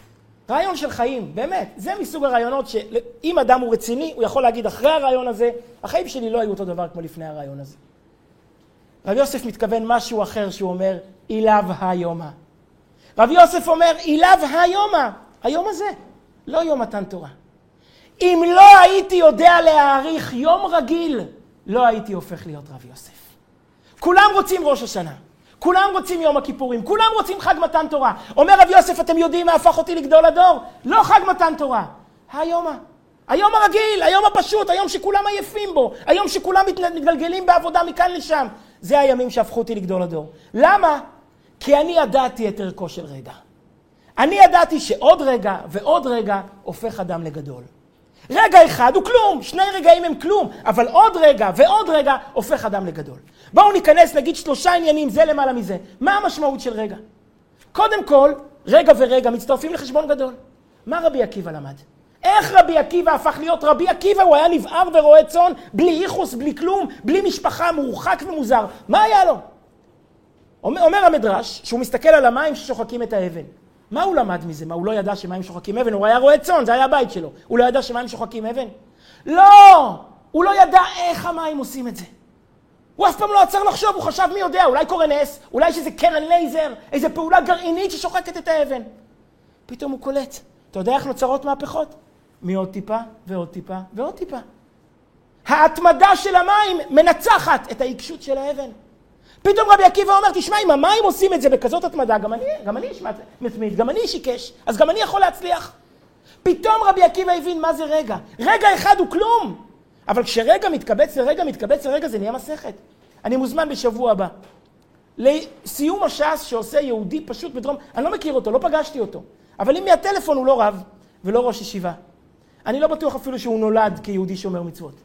Speaker 1: רעיון של חיים, באמת. זה מסוג הרעיונות שאם אדם הוא רציני, הוא יכול להגיד אחרי הרעיון הזה, החיים שלי לא היו אותו דבר כמו לפני הרעיון הזה. רב יוסף מתכוון משהו אחר שהוא אומר, אילב היומה. רב יוסף אומר, אילב היומה, היום הזה, לא יום מתן תורה. אם לא הייתי יודע להעריך יום רגיל, לא הייתי הופך להיות רב יוסף. כולם רוצים ראש השנה, כולם רוצים יום הכיפורים, כולם רוצים חג מתן תורה. אומר רב יוסף, אתם יודעים מה הפך אותי לגדול הדור? לא חג מתן תורה, היומה. היום הרגיל, היום הפשוט, היום שכולם עייפים בו, היום שכולם מתגלגלים בעבודה מכאן לשם. זה הימים שהפכו אותי לגדול הדור. למה? כי אני ידעתי את ערכו של רגע. אני ידעתי שעוד רגע ועוד רגע הופך אדם לגדול. רגע אחד הוא כלום, שני רגעים הם כלום, אבל עוד רגע ועוד רגע הופך אדם לגדול. בואו ניכנס, נגיד 3 עניינים, זה למעלה מזה. מה המשמעות של רגע? קודם כל, רגע ורגע מצטרפים לחשבון גדול. מה רבי עקיבא למד? איך רבי עקיבא הפך להיות רבי עקיבא? הוא היה נבער ורועה צאן, בלי איחוס, בלי כלום, בלי משפחה, מורחק ומוזר. מה היה לו? אומר המדרש, שהוא מסתכל על המים ששוחקים את האבן. מה הוא למד מזה? מה, הוא לא ידע שמים שוחקים אבן? הוא היה רועה צאן, זה היה הבית שלו. הוא לא ידע שמים שוחקים אבן? לא! הוא לא ידע איך המים עושים את זה. הוא אף פעם לא עצר לחשוב, הוא חשב מי יודע, אולי קורא נס, אולי שזה קרן לייזר, איזו פעולה גרעינית ששוחקת את האבן. פתאום הוא קולט. אתה יודע איך נוצרות מהפכות? מעוד טיפה ועוד טיפה ועוד טיפה. ההתמדה של המים מנצחת את העיקשות של האבן. פתאום רבי עקיבא אומר, תשמע, אם המים עושים את זה בכזאת התמדה, גם אני מתמיד, גם אני שיקש, אז גם אני יכול להצליח. פתאום רבי עקיבא הבין מה זה רגע. רגע אחד הוא כלום. אבל כשרגע מתקבץ לרגע, זה נהיה מסכת. אני מוזמן בשבוע הבא. לסיום הש"ס שעושה יהודי פשוט בדרום, אני לא מכיר אותו, לא פגשתי אותו. אבל אם מהטלפון הוא לא רב ולא ראש ישיבה. אני לא בטוח אפילו שהוא נולד כיהודי שומר מצוות.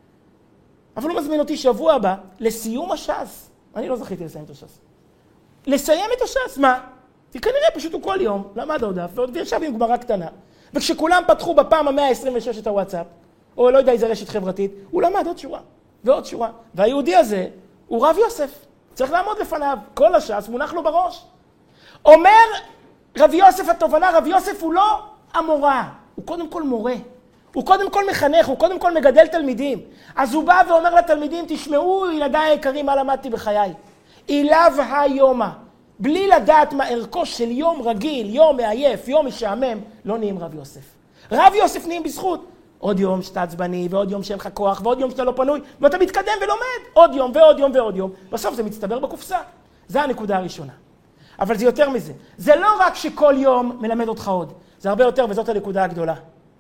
Speaker 1: אבל הוא מזמין אותי שבוע הבא לסיום הש"ס. אני לא זכיתי לסיים את הש"ס. לסיים את הש"ס, מה? כי כנראה פשוט הוא כל יום למד עוד דף ועוד ישב עם גמרא קטנה. וכשכולם פתחו בפעם ה-126 את הוואטסאפ, או לא יודע איזה רשת חברתית, הוא למד עוד שורה ועוד שורה. והיהודי הזה הוא רב יוסף. צריך לעמוד לפניו. כל הש"ס מונח לו בראש. אומר רב יוסף התובנה, רב יוסף הוא לא המורה, הוא קודם כל מורה. הוא קודם כל מחנך, הוא קודם כל מגדל תלמידים. אז הוא בא ואומר לתלמידים, תשמעו ילדיי היקרים מה למדתי בחיי. אילב היומה. בלי לדעת מה ערכו של יום רגיל, יום מעייף, יום משעמם, לא נהיים רב יוסף. רב יוסף נהיים בזכות. עוד יום שאתה עצבני, ועוד יום שאין לך כוח, ועוד יום שאתה לא פנוי, ואתה מתקדם ולומד. עוד יום ועוד יום ועוד יום. בסוף זה מצטבר בקופסה. זה הנקודה הראשונה. אבל זה יותר מזה. זה לא רק שכל יום מלמד אותך עוד. זה הרבה יותר, וזאת הנקודה הגדולה.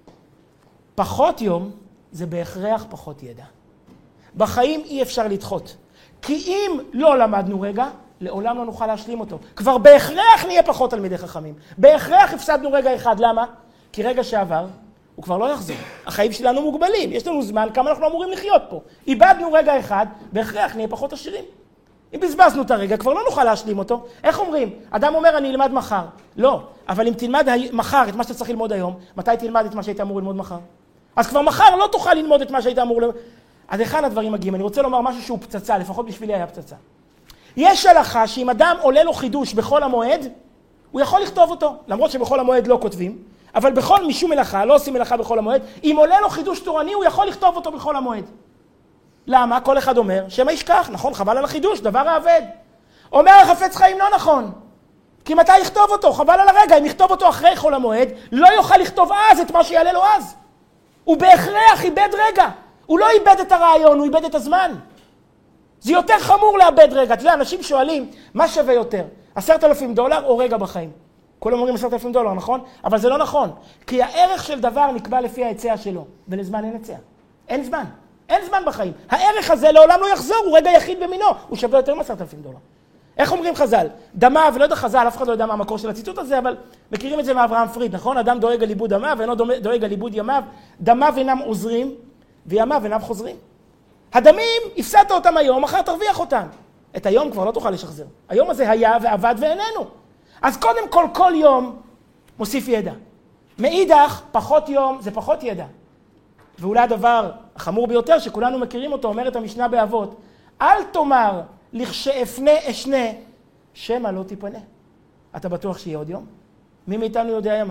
Speaker 1: פחות יום זה בהכרח פחות ידע. בחיים אי אפשר לדחות. כי אם לא למדנו רגע, לעולם לא נוכל להשלים אותו. כבר בהכרח נהיה פחות תלמידי חכמים. בהכרח הפסדנו רגע אחד. למה? כי רגע שעבר, הוא כבר לא יחזור. החיים שלנו מוגבלים. יש לנו זמן כמה אנחנו אמורים לחיות פה. איבדנו רגע אחד, בהכרח נהיה פחות עשירים. אם בזבזנו את הרגע, כבר לא נוכל להשלים אותו. איך אומרים? אדם אומר, אני אלמד מחר. לא. אבל אם תלמד מחר את מה שאתה צריך ללמוד היום, מתי תלמד את מה שהיית אמור ללמוד מחר? אז כבר מחר לא תוכל ללמוד את מה שהיית אמור ללמוד. אז היכן הדברים מגיעים? אני רוצה לומר משהו שהוא פצצה, לפחות בשבילי היה פצצה. יש הלכה שאם אדם עולה לו חידוש בכל המועד, הוא יכול לכתוב אותו. למרות שבכל המועד לא כותבים, אבל בכל משום מלאכה, לא עושים מלאכה בכל המועד, אם עולה לו חידוש תורני, הוא יכול לכתוב אותו בכל המועד. למה? כל אחד אומר, שמא ישכח, נכון, חבל על החידוש, דבר האבד. אומר החפץ חיים לא נכון. כי מתי יכתוב אותו? חבל על הרגע, אם יכתוב אותו אחרי חול המועד, לא יוכל לכתוב אז את מה שיעלה לו אז. הוא בהכרח איבד רגע. הוא לא איבד את הרעיון, הוא איבד את הזמן. זה יותר חמור לאבד רגע. אתה יודע, אנשים שואלים, מה שווה יותר? $10,000 או רגע בחיים? כולם אומרים $10,000, נכון? אבל זה לא נכון. כי הערך של דבר נקבע לפי ההיצע שלו, ולזמן אין היצע. אין זמן. אין זמן בחיים. הערך הזה לעולם לא יחזור, הוא רגע יחיד במינו. הוא שווה יותר $10,000. איך אומרים חז"ל? דמה, ולא יודע חז"ל, אף אחד לא יודע מה המקור של הציטוט הזה, אבל מכירים את זה מאברהם פריד, נכון? אדם דואג על איבוד דמיו, ואינו דואג על איבוד ימיו. דמיו אינם עוזרים, וימיו אינם חוזרים. הדמים, הפסדת אותם היום, מחר תרוויח אותם. את היום כבר לא תוכל לשחזר. היום הזה היה ועבד ואיננו. אז קודם כל יום מוסיף ידע. מאידך, פחות יום זה פחות ידע. ואולי הדבר החמור ביותר שכולנו מכירים אותו, אומרת המשנה באבות, אל תאמר לכשאפנה אשנה, שמא לא תיפנה. אתה בטוח שיהיה עוד יום? מי מאיתנו יודע ימיו?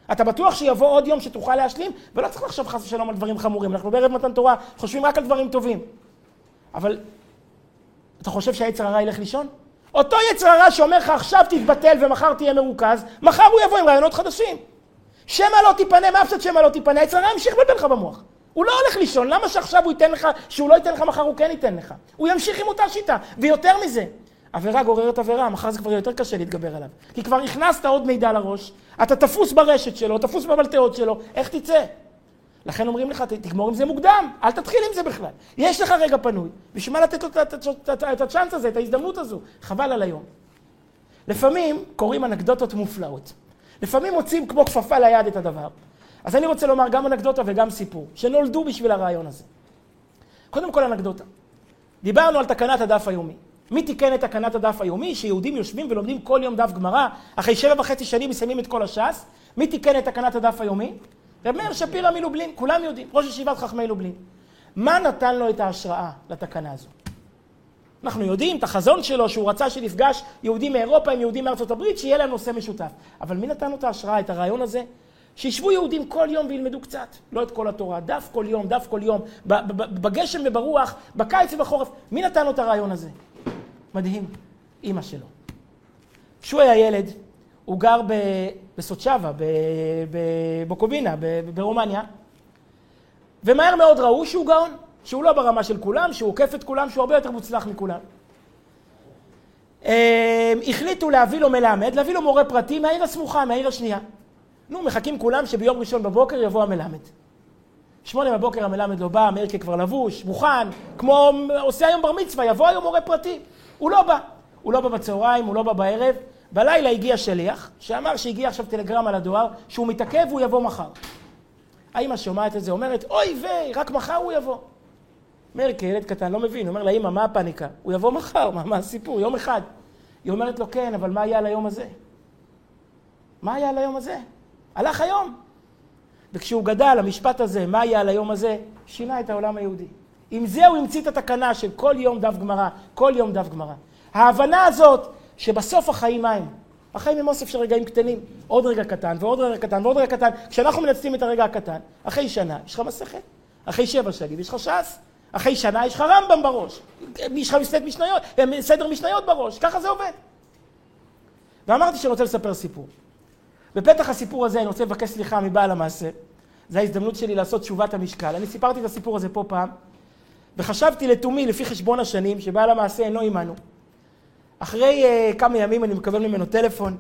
Speaker 1: אתה בטוח שיבוא עוד יום שתוכל להשלים, ולא צריך לחשוב חס ושלום על דברים חמורים. אנחנו בערב מתן תורה חושבים רק על דברים טובים. אבל אתה חושב שהיצר הרע ילך לישון? אותו יצר הרע שאומר לך עכשיו תתבטל ומחר תהיה מרוכז, מחר הוא יבוא עם רעיונות חדשים. שמא לא תיפנה, מה הפסד שמא לא תיפנה? היצר הרע ימשיך לבלבל לך במוח. הוא לא הולך לישון, למה שעכשיו הוא ייתן לך, שהוא לא ייתן לך מחר הוא כן ייתן לך? הוא ימשיך עם אותה שיטה, ויותר מזה. עבירה גוררת עבירה, מחר זה כבר יותר קשה להתגבר עליו. כי כבר הכנסת עוד מידע לראש, אתה תפוס ברשת שלו, תפוס במלטאות שלו, איך תצא? לכן אומרים לך, תגמור עם זה מוקדם, אל תתחיל עם זה בכלל. יש לך רגע פנוי, בשביל מה לתת לו את הצ'אנס הזה, את ההזדמנות הזו? חבל על היום. לפעמים קוראים אנקדוטות מופלאות. לפעמים מוצאים כמו כפפה ליד את הדבר. אז אני רוצה לומר גם אנקדוטה וגם סיפור, שנולדו בשביל הרעיון הזה. קודם כל אנקדוטה. דיברנו על תקנת הדף היומי. מי תיקן את תקנת הדף היומי? שיהודים יושבים ולומדים כל יום דף גמרא, אחרי 7.5 שנים מסיימים את כל הש"ס. מי תיקן את תקנת הדף היומי? רב מאיר שפירא מלובלין, כולם יודעים, ראש ישיבת חכמי לובלין. מה נתן לו את ההשראה לתקנה הזו? אנחנו יודעים את החזון שלו, שהוא רצה שנפגש יהודים מאירופה עם יהודים מארצות הברית, שיהיה להם נושא משותף. אבל מי נתן לו את ההשראה, את הרעיון הזה? שישבו יהודים כל יום וילמדו קצת, לא את כל התורה, דף כל יום, דף כל יום, בגשם וברוח, בקיץ ובחורף. מי נתן לו את הרעיון הזה? מדהים, אמא שלו. כשהוא היה ילד, הוא גר בסוצ'אבה, בבוקובינה, ברומניה, ומהר מאוד ראו שהוא גאון, שהוא לא ברמה של כולם, שהוא עוקף את כולם, שהוא הרבה יותר מוצלח מכולם. החליטו להביא לו מלמד, להביא לו מורה פרטי מהעיר הסמוכה, מהעיר השנייה. מחכים כולם שביום ראשון בבוקר יבוא המלמד. 8 בבוקר המלמד לא בא, מרקה כבר לבוש, מוכן, כמו עושה היום בר מצווה, יבוא היום מורה פרטי. הוא לא בא. הוא לא בא בצהריים, הוא לא בא בערב. בלילה הגיע שליח, שאמר שהגיע עכשיו טלגרם על הדואר, שהוא מתעכב והוא יבוא מחר. האמא שומעת את זה, אומרת, אוי ויי, רק מחר הוא יבוא. מרקה, ילד קטן, לא מבין, אומר לאמא, מה הפאניקה? הוא יבוא מחר, מה הסיפור? יום אחד. היא אומרת לו, כן, אבל מה היה על היום הזה? מה היה על היום הזה? הלך היום. וכשהוא גדל, המשפט הזה, מה היה על היום הזה, שינה את העולם היהודי. עם זה הוא המציא את התקנה של כל יום דף גמרא, כל יום דף גמרא. ההבנה הזאת שבסוף החיים מה הם? החיים הם אוסף של רגעים קטנים. עוד רגע קטן ועוד רגע קטן ועוד רגע קטן. כשאנחנו מנצלים את הרגע הקטן, אחרי שנה יש לך מסכת, אחרי 7 שנים יש לך ש"ס, אחרי שנה יש לך רמב"ם בראש, יש לך סדר משניות בראש, ככה זה עובד. ואמרתי שאני רוצה לספר סיפור. בפתח הסיפור הזה אני רוצה לבקש סליחה מבעל המעשה. זו ההזדמנות שלי לעשות תשובת המשקל. אני סיפרתי את הסיפור הזה פה פעם, וחשבתי לתומי, לפי חשבון השנים, שבעל המעשה אינו עימנו. אחרי כמה ימים אני מקבל ממנו טלפון.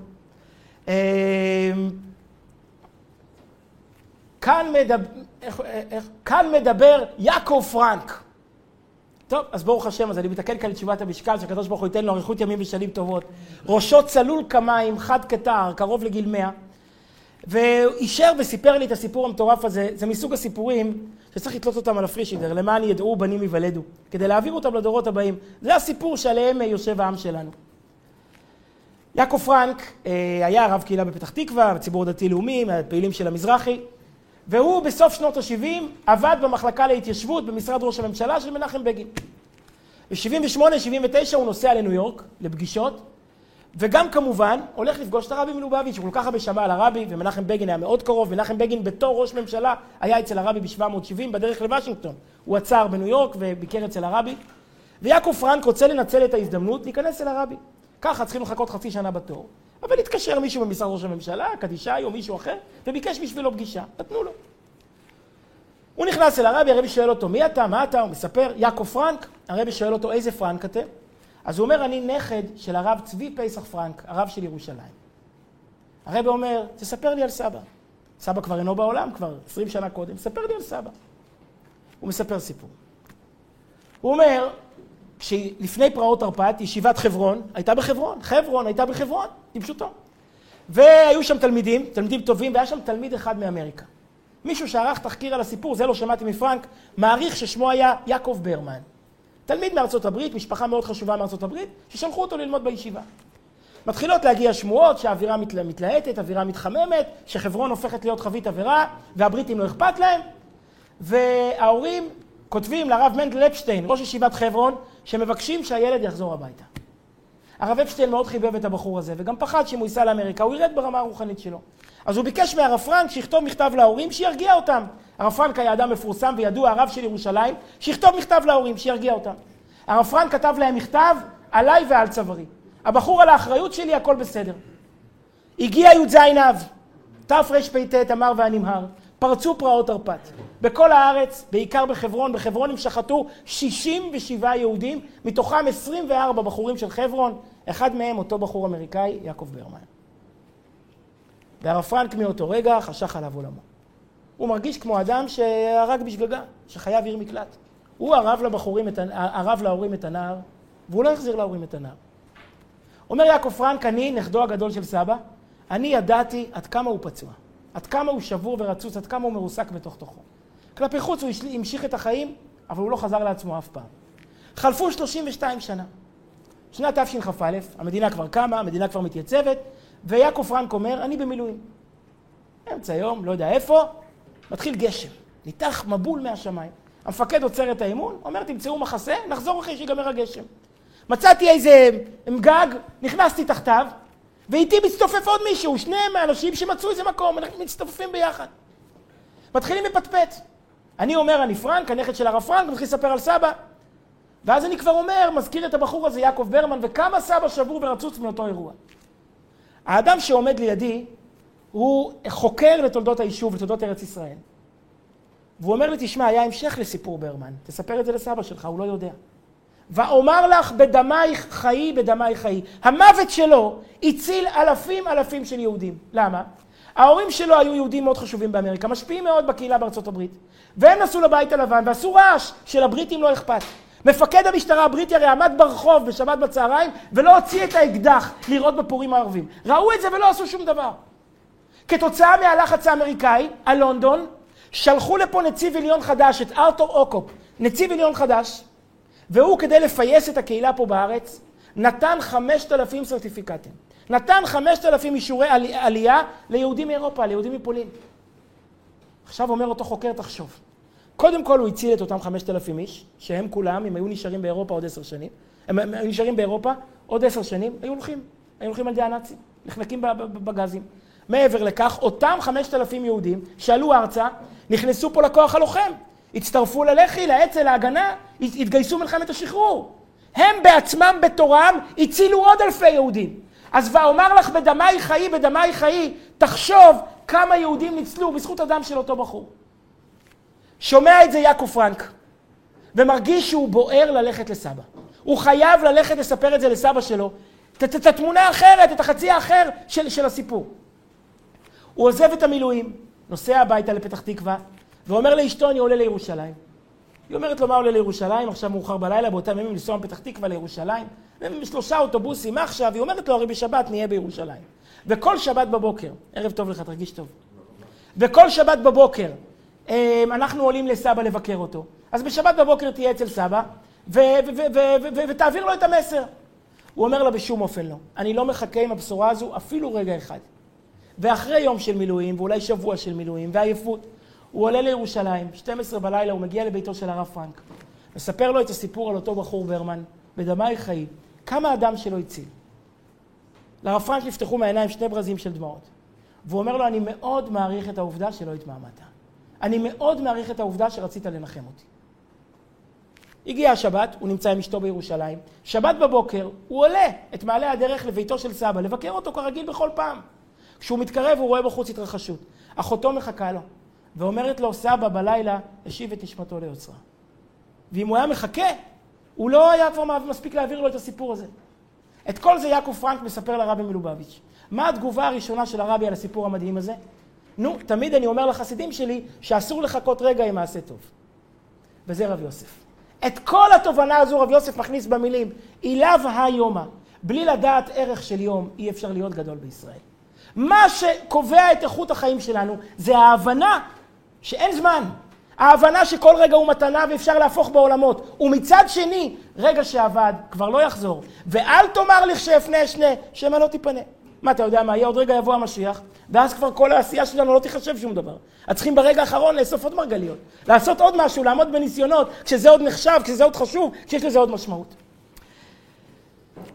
Speaker 1: כאן מדבר יעקב פרנק. טוב, אז ברוך השם, אז אני מתקן כאן לתשובת המשקל, שהקדוש ברוך הוא ייתן לו אריכות ימים ושנים טובות. ראשו צלול כמים, חד כתער, קרוב לגיל 100. ואישר וסיפר לי את הסיפור המטורף הזה. זה מסוג הסיפורים שצריך לתלות אותם על הפרישידר, למען ידעו בנים יוולדו, כדי להעביר אותם לדורות הבאים. זה הסיפור שעליהם יושב העם שלנו. יעקב פרנק היה רב קהילה בפתח תקווה, בציבור דתי-לאומי, מהפעילים של המזרחי, והוא בסוף שנות ה-70 עבד במחלקה להתיישבות במשרד ראש הממשלה של מנחם בגין. ב-78-79 הוא נוסע לניו יורק לפגישות, וגם כמובן הולך לפגוש את הרבי מלובביץ', הוא כל כך הרבה שמע על הרבי, ומנחם בגין היה מאוד קרוב, מנחם בגין בתור ראש ממשלה היה אצל הרבי ב-770 בדרך לוושינגטון. הוא עצר בניו יורק וביקר אצל הרבי, ויעקב פרנק רוצה לנצל את ההזדמנות להיכנס אל הרבי. ככה צריכים לחכות חצי שנה בתור, אבל התקשר מישהו במשרד ראש הממשלה, קדישאי או מישהו אחר, וביקש בשבילו פגישה, נתנו לו. הוא נכנס אל הרבי, הרבי שואל אותו, מי אתה, מה אתה? הוא מספר, יעקב פרנק, הרבי שואל אותו, איזה פרנק אתם? אז הוא אומר, אני נכד של הרב צבי פסח פרנק, הרב של ירושלים. הרבי אומר, תספר לי על סבא. סבא כבר אינו בעולם, כבר 20 שנה קודם, ספר לי על סבא. הוא מספר סיפור. הוא אומר, שלפני פרעות תרפ"ט, ישיבת חברון, הייתה בחברון. חברון הייתה בחברון, פשוטו. והיו שם תלמידים טובים, והיה שם תלמיד אחד מאמריקה. מישהו שערך תחקיר על הסיפור, זה לא שמעתי מפרנק, מעריך ששמו היה יעקב ברמן. תלמיד מארצות הברית, משפחה מאוד חשובה מארצות הברית, ששלחו אותו ללמוד בישיבה. מתחילות להגיע שמועות שהאווירה מתלהטת, אווירה מתחממת, שחברון הופכת להיות חבית אווירה, והבריטים לא אכפת להם. וההורים כותבים לרב מנדל אפשטיין, ראש ישיבת חברון, שמבקשים שהילד יחזור הביתה. הרב אפשטיין מאוד חיבב את הבחור הזה, וגם פחד שאם הוא ייסע לאמריקה, הוא ירד ברמה הרוחנית שלו. אז הוא ביקש מהרב פרנק שיכתוב מכתב להורים, שירגיע אותם. הרב פרנק היה אדם מפורסם וידוע, הרב של ירושלים, שיכתוב מכתב להורים, שירגיע אותם. הרב פרנק כתב להם מכתב עליי ועל צווארי. הבחור על האחריות שלי, הכל בסדר. הגיע י"ז אב, תרפ"ט, אמר והנמהר, פרצו פרעות תרפ"ט. בכל הארץ, בעיקר בחברון הם שחטו 67 יהודים, מתוכם 24 בחורים של חברון, אחד מהם אותו בחור אמריקאי, יעקב ברמן. והרב פרנק מאותו רגע חשך עליו עולמו. הוא מרגיש כמו אדם שהרג בשגגה, שחייב עיר מקלט. הוא ערב להורים את הנער, והוא לא החזיר להורים את הנער. אומר יעקב פרנק, אני, נכדו הגדול של סבא, אני ידעתי עד כמה הוא פצוע, עד כמה הוא שבור ורצוץ, עד כמה הוא מרוסק בתוך תוכו. כלפי חוץ הוא המשיך את החיים, אבל הוא לא חזר לעצמו אף פעם. חלפו 32 שנה. שנת תשכ"א, המדינה כבר קמה, המדינה כבר מתייצבת, ויעקב פרנק אומר, אני במילואים. אמצע יום, לא יודע איפה, מתחיל גשם, ניתח מבול מהשמיים. המפקד עוצר את האימון, אומר, תמצאו מחסה, נחזור אחרי שיגמר הגשם. מצאתי איזה גג, נכנסתי תחתיו, ואיתי מצטופף עוד מישהו, שניהם האנשים שמצאו איזה מקום, אנחנו מצטופפים ביחד. מתחילים לפטפט. אני אומר, אני פרנק, הנכד של הרב פרנק, מתחיל לספר על סבא. ואז אני כבר אומר, מזכיר את הבחור הזה, יעקב ברמן, וכמה סבא שבור ורצוץ מאותו אירוע. האדם שעומד לידי, הוא חוקר לתולדות היישוב, לתולדות ארץ ישראל. והוא אומר לי, תשמע, היה המשך לסיפור ברמן, תספר את זה לסבא שלך, הוא לא יודע. ואומר לך, בדמייך חיי, בדמייך חיי. המוות שלו הציל אלפים של יהודים. למה? ההורים שלו היו יהודים מאוד חשובים באמריקה, משפיעים מאוד בקהילה בארצות הברית. והם נסעו לבית הלבן, ועשו רעש שלבריטים לא אכפת. מפקד המשטרה הבריטי הרי עמד ברחוב בשבת בצהריים, ולא הוציא את האקדח לראות בפורים הערבים. ראו את זה ולא עשו שום דבר. כתוצאה מהלחץ האמריקאי, על לונדון, שלחו לפה נציב עליון חדש, את ארתור אוקופ, נציב עליון חדש, והוא כדי לפייס את הקהילה פה בארץ, נתן 5,000 סרטיפיקטים. נתן 5,000 אישורי עלייה ליהודים מאירופה, ליהודים מפולין. עכשיו אומר אותו חוקר, תחשוב. קודם כל הוא הציל את אותם 5,000 איש, שהם כולם, הם היו נשארים באירופה עוד 10 שנים, הם היו נשארים באירופה עוד 10 שנים, היו הולכים על ידי הנאצים, נחנקים בגזים. מעבר לכך, אותם 5,000 יהודים שעלו ארצה, נכנסו פה לכוח הלוחם, הצטרפו ללח"י, לאצ"ל, להגנה, התגייסו מלחמת השחרור. הם בעצמם בתורם הצילו עוד אלפי יהודים. אז ואומר לך בדמי חיי, בדמי חיי, תחשוב כמה יהודים ניצלו בזכות הדם של אותו בחור. שומע את זה יעקב פרנק, ומרגיש שהוא בוער ללכת לסבא. הוא חייב ללכת לספר את זה לסבא שלו, את התמונה האחרת, את החצי האחר של הסיפור. הוא עוזב את המילואים, נוסע הביתה לפתח תקווה, ואומר לאשתו, אני עולה לירושלים. היא אומרת לו, מה עולה לירושלים? עכשיו מאוחר בלילה, באותם ימים לנסוע מפתח תקווה לירושלים. הם 3 אוטובוסים, מה עכשיו? היא אומרת לו, הרי בשבת נהיה בירושלים. וכל שבת בבוקר, ערב טוב לך, תרגיש טוב. וכל שבת בבוקר, אנחנו עולים לסבא לבקר אותו. אז בשבת בבוקר תהיה אצל סבא, ותעביר לו את המסר. הוא אומר לה, בשום אופן לא. אני לא מחכה עם הבשורה הזו אפילו רגע אחד. ואחרי יום של מילואים, ואולי שבוע של מילואים, ועייפות, הוא עולה לירושלים, 12 בלילה, הוא מגיע לביתו של הרב פרנק. מספר לו את הסיפור על אותו בחור ברמן, בדמי חיי, כמה אדם שלו הציל. לרב פרנק נפתחו מהעיניים 2 ברזים של דמעות. והוא אומר לו, אני מאוד מעריך את העובדה שלא התמהמת. אני מאוד מעריך את העובדה שרצית לנחם אותי. הגיע השבת, הוא נמצא עם אשתו בירושלים. שבת בבוקר, הוא עולה את מעלה הדרך לביתו של סבא, לבקר אותו כרגיל בכל פעם. כשהוא מתקרב, הוא רואה בחוץ התרחשות. אחותו מחכה לו, ואומרת לו, סבא בלילה, השיב את נשמתו ליוצרה. ואם הוא היה מחכה, הוא לא היה כבר מספיק להעביר לו את הסיפור הזה. את כל זה יעקב פרנק מספר לרבי מלובביץ'. מה התגובה הראשונה של הרבי על הסיפור המדהים הזה? נו, תמיד אני אומר לחסידים שלי שאסור לחכות רגע עם מעשה טוב. וזה רב יוסף. את כל התובנה הזו רב יוסף מכניס במילים, אילב היומה. בלי לדעת ערך של יום, אי אפשר להיות גדול בישראל. מה שקובע את איכות החיים שלנו זה ההבנה שאין זמן. ההבנה שכל רגע הוא מתנה ואפשר להפוך בעולמות. ומצד שני, רגע שעבד כבר לא יחזור. ואל תאמר לך שאפנה אשנה, שמא לא תיפנה. מה אתה יודע מה? יהיה עוד רגע יבוא המשיח, ואז כבר כל העשייה שלנו לא תחשב שום דבר. אז צריכים ברגע האחרון לאסוף עוד מרגליות. לעשות עוד משהו, לעמוד בניסיונות, כשזה עוד נחשב, כשזה עוד חשוב, כשיש לזה עוד משמעות.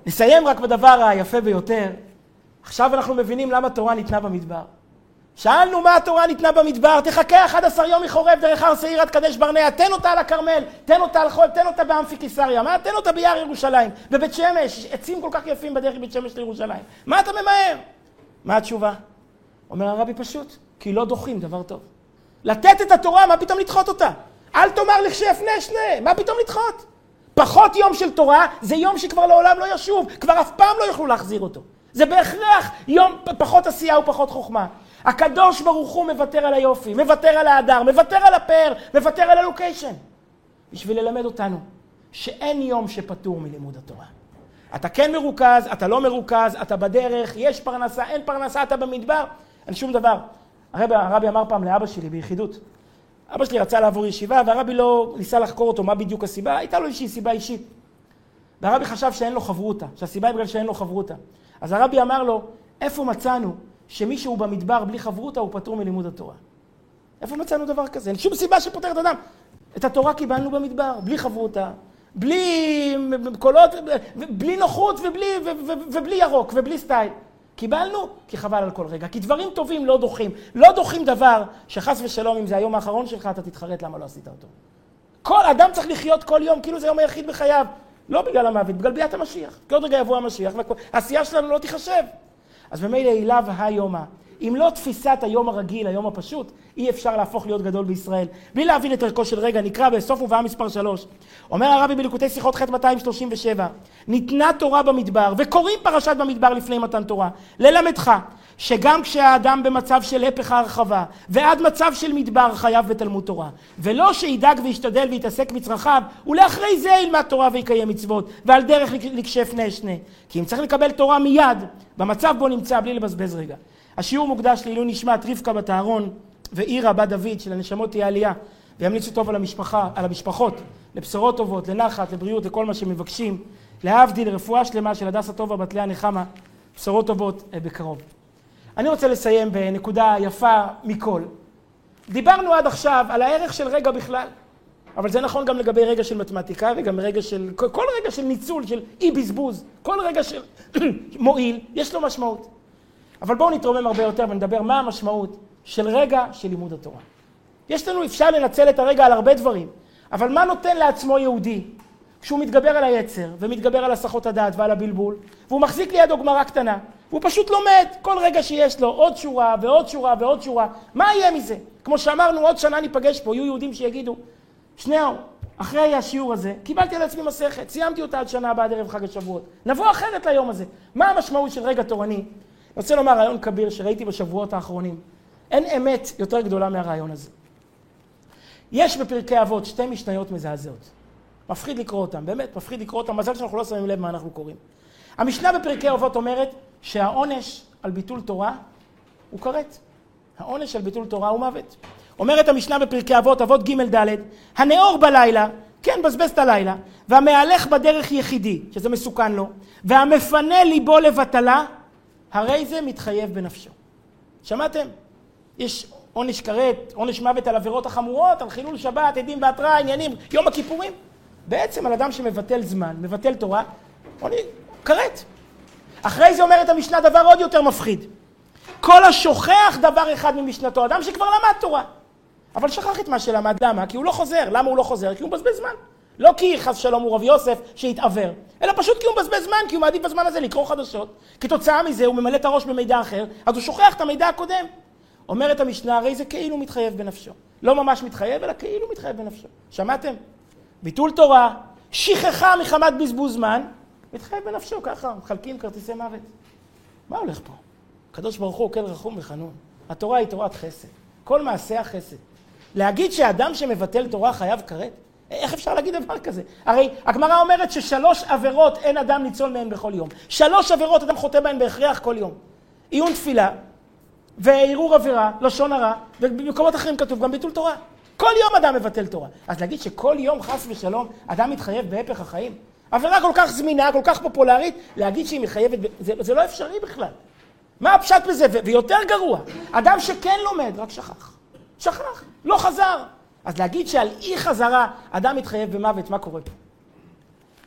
Speaker 1: נסיים רק בדבר היפה ביותר. עכשיו אנחנו מבינים למה התורה ניתנה במדבר. שאלנו מה התורה ניתנה במדבר, תחכה 11 יום מחורב דרך הר שעיר עד קדש ברנע, תן אותה על הכרמל, תן אותה על חורב, תן אותה באמפי קיסריה, מה? תן אותה ביער ירושלים, בבית שמש, עצים כל כך יפים בדרך מבית שמש לירושלים. מה אתה ממהר? מה התשובה? אומר הרבי פשוט, כי לא דוחים דבר טוב. לתת את התורה, מה פתאום לדחות אותה? אל תאמר לכשיפנה שנה, מה פתאום לדחות? פחות יום של תורה זה יום שכבר לעולם לא ישוב, כבר אף פעם לא יוכלו להחזיר אותו. זה בהכרח יום פחות עשייה ופחות חוכמה. הקדוש ברוך הוא מוותר על היופי, מוותר על ההדר, מוותר על הפאר, מוותר על הלוקיישן. בשביל ללמד אותנו שאין יום שפטור מלימוד התורה. אתה כן מרוכז, אתה לא מרוכז, אתה בדרך, יש פרנסה, אין פרנסה, אתה במדבר, אין שום דבר. הרבי אמר פעם לאבא שלי ביחידות. אבא שלי רצה לעבור ישיבה, והרבי לא ניסה לחקור אותו מה בדיוק הסיבה, הייתה לו איזושהי סיבה אישית. והרבי חשב שאין לו חברותה, שהסיבה היא בגלל שאין לו חברותה. אז הרבי אמר לו, איפה מצאנו שמישהו במדבר בלי חברותה הוא פטור מלימוד התורה? איפה מצאנו דבר כזה? אין שום סיבה שפוטר את אדם. את התורה קיבלנו במדבר, בלי חברותה, בלי קולות, בלי נוחות ובלי ירוק ובלי סטייל. קיבלנו כי חבל על כל רגע, כי דברים טובים לא דוחים. לא דוחים דבר שחס ושלום אם זה היום האחרון שלך אתה תתחרט למה לא עשית אותו. כל אדם צריך לחיות כל יום כאילו זה יום היחיד בחייו. לא בגלל המוות, בגלל ביאת המשיח. כי עוד רגע יבוא המשיח, העשייה שלנו לא תיחשב. אז במילא אליו היומה. אם לא תפיסת היום הרגיל, היום הפשוט, אי אפשר להפוך להיות גדול בישראל. בלי להבין את ערכו של רגע, נקרא בסוף מובאה מספר 3. אומר הרבי בליקוטי שיחות ח' 237, ניתנה תורה במדבר, וקוראים פרשת במדבר לפני מתן תורה, ללמדך, שגם כשהאדם במצב של הפך ההרחבה, ועד מצב של מדבר חייב בתלמוד תורה, ולא שידאג וישתדל ויתעסק מצרכיו, ולאחרי זה ילמד תורה ויקיים מצוות, ועל דרך לקשף נשנה. כי אם צריך לקבל תורה מיד, במצב בו נמצא בלי לבזבז רגע. השיעור מוקדש לעילוי נשמת רבקה בת אהרון ועירה בת דוד, שלנשמות תהיה עלייה, וימליצו טוב על המשפחות, לבשורות טובות, לנחת, לבריאות, לכל מה שמבקשים, להבדיל, לרפואה שלמה של הדסה טובה בת לאה נחמה, בשורות טובות בקרוב. אני רוצה לסיים בנקודה יפה מכל. דיברנו עד עכשיו על הערך של רגע בכלל, אבל זה נכון גם לגבי רגע של מתמטיקה וגם רגע של, כל רגע של ניצול, של אי בזבוז, כל רגע של מועיל, יש לו משמעות. אבל בואו נתרומם הרבה יותר ונדבר מה המשמעות של רגע של לימוד התורה. יש לנו, אפשר לנצל את הרגע על הרבה דברים, אבל מה נותן לעצמו יהודי כשהוא מתגבר על היצר ומתגבר על הסחות הדעת ועל הבלבול, והוא מחזיק לידו גמרא קטנה, והוא פשוט לומד כל רגע שיש לו עוד שורה ועוד שורה ועוד שורה, מה יהיה מזה? כמו שאמרנו, עוד שנה ניפגש פה, יהיו יהודים שיגידו, שניאו, אחרי השיעור הזה, קיבלתי על עצמי מסכת, סיימתי אותה עד שנה הבאה ערב חג השבועות, נבוא אחרת ליום הזה. מה המשמעות של רגע תורני? אני רוצה לומר רעיון כביר שראיתי בשבועות האחרונים. אין אמת יותר גדולה מהרעיון הזה. יש בפרקי אבות 2 משניות מזעזעות. מפחיד לקרוא אותם, באמת מפחיד לקרוא אותם, מזל שאנחנו לא שמים לב מה אנחנו קוראים. המשנה בפרקי אבות אומרת שהעונש על ביטול תורה הוא כרת. העונש על ביטול תורה הוא מוות. אומרת המשנה בפרקי אבות, אבות ג' ד', הנאור בלילה, כן בזבז את הלילה, והמהלך בדרך יחידי, שזה מסוכן לו, והמפנה ליבו לבטלה, הרי זה מתחייב בנפשו. שמעתם? יש עונש כרת, עונש מוות על עבירות החמורות, על חילול שבת, עדים והתראה, עניינים, יום הכיפורים. בעצם על אדם שמבטל זמן, מבטל תורה, עונש כרת. אחרי זה אומרת המשנה דבר עוד יותר מפחיד. כל השוכח דבר אחד ממשנתו, אדם שכבר למד תורה. אבל שכח את מה שלמד, למה? כי הוא לא חוזר. למה הוא לא חוזר? כי הוא מבזבז זמן. לא כי חס שלום הוא רב יוסף שהתעבר, אלא פשוט כי הוא מבזבז זמן, כי הוא מעדיף בזמן הזה לקרוא חדשות. כתוצאה מזה הוא ממלא את הראש במידע אחר, אז הוא שוכח את המידע הקודם. אומרת המשנה, הרי זה כאילו מתחייב בנפשו. לא ממש מתחייב, אלא כאילו מתחייב בנפשו. שמעתם? ביטול תורה, שכחה מחמת בזבוז זמן, מתחייב בנפשו, ככה, מחלקים כרטיסי מוות. מה הולך פה? הקדוש ברוך הוא כן רחום וחנון. התורה היא תורת חסד. כל מעשה החסד. להגיד שאדם שמבטל תורה חייב כרת? איך אפשר להגיד דבר כזה? הרי הגמרא אומרת ש3 עבירות אין אדם ניצול מהן בכל יום. 3 עבירות אדם חוטא בהן בהכרח כל יום. עיון תפילה, וערעור עבירה, לשון הרע, ובמקומות אחרים כתוב גם ביטול תורה. כל יום אדם מבטל תורה. אז להגיד שכל יום חס ושלום אדם מתחייב בהפך החיים? עבירה כל כך זמינה, כל כך פופולרית, להגיד שהיא מחייבת, זה לא אפשרי בכלל. מה הפשט בזה? ויותר גרוע, אדם שכן לומד, רק שכח, לא חזר. אז להגיד שעל אי חזרה אדם מתחייב במוות, מה קורה פה?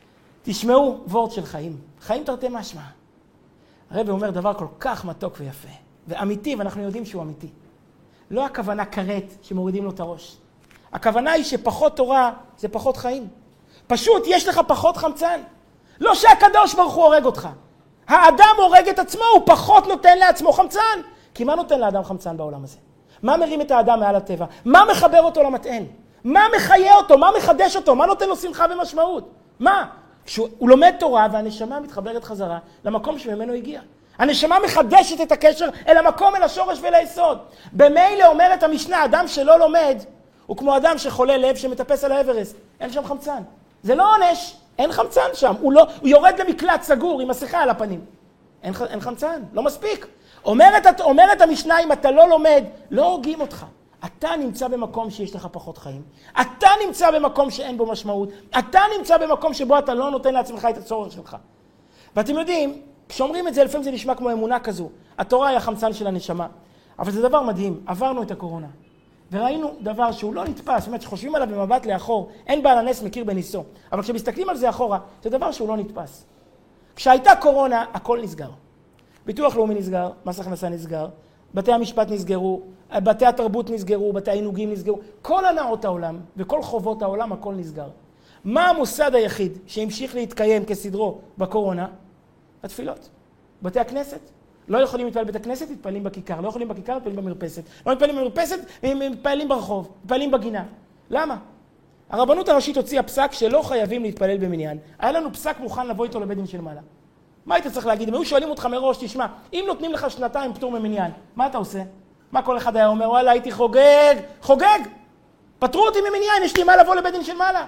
Speaker 1: תשמעו וורד של חיים. חיים תרתי משמע. הרב אומר דבר כל כך מתוק ויפה. ואמיתי, ואנחנו יודעים שהוא אמיתי. לא הכוונה כרת שמורידים לו את הראש. הכוונה היא שפחות תורה זה פחות חיים. פשוט יש לך פחות חמצן. לא שהקדוש ברוך הוא הורג אותך. האדם הורג את עצמו, הוא פחות נותן לעצמו חמצן. כי מה נותן לאדם חמצן בעולם הזה? מה מרים את האדם מעל הטבע? מה מחבר אותו למטען? מה מחיה אותו? מה מחדש אותו? מה נותן לו שמחה ומשמעות? מה? כשהוא לומד תורה והנשמה מתחברת חזרה למקום שממנו הגיע. הנשמה מחדשת את הקשר אל המקום, אל השורש ואל היסוד. במילא אומרת המשנה, אדם שלא לומד, הוא כמו אדם שחולה לב שמטפס על האברסט. אין שם חמצן. זה לא עונש, אין חמצן שם. הוא יורד למקלט סגור עם מסכה על הפנים. אין חמצן, לא מספיק. אומרת המשנה, אם אתה לא לומד, לא הורגים אותך. אתה נמצא במקום שיש לך פחות חיים. אתה נמצא במקום שאין בו משמעות. אתה נמצא במקום שבו אתה לא נותן לעצמך את הצורך שלך. ואתם יודעים, כשאומרים את זה, לפעמים זה נשמע כמו אמונה כזו. התורה היא החמצן של הנשמה. אבל זה דבר מדהים. עברנו את הקורונה. וראינו דבר שהוא לא נתפס. זאת אומרת, שחושבים עליו במבט לאחור, אין בעל הנס מכיר בניסו. אבל כשמסתכלים על זה אחורה, זה דבר שהוא לא נתפס. כשהייתה קורונה, הכל נסגר. ביטוח לאומי נסגר, מס הכנסה נסגר, בתי המשפט נסגרו, בתי התרבות נסגרו, בתי העינוגים נסגרו. כל הנאות העולם וכל חובות העולם, הכל נסגר. מה המוסד היחיד שהמשיך להתקיים כסדרו בקורונה? התפילות. בתי הכנסת. לא יכולים להתפעל בית הכנסת, מתפעלים בכיכר. לא יכולים בכיכר, מתפעלים במרפסת. לא מתפעלים במרפסת, מתפעלים ברחוב, מתפעלים בגינה. למה? הרבנות הראשית הוציאה פסק שלא חייבים להתפלל במניין. היה לנו פסק מוכן לבוא איתו לבית דין של מעלה. מה היית צריך להגיד? אם היו שואלים אותך מראש, תשמע, אם נותנים לך 2 פטור ממניין, מה אתה עושה? מה כל אחד היה אומר? וואלה, הייתי חוגג! פטרו אותי ממניין, יש לי מה לבוא לבית דין של מעלה.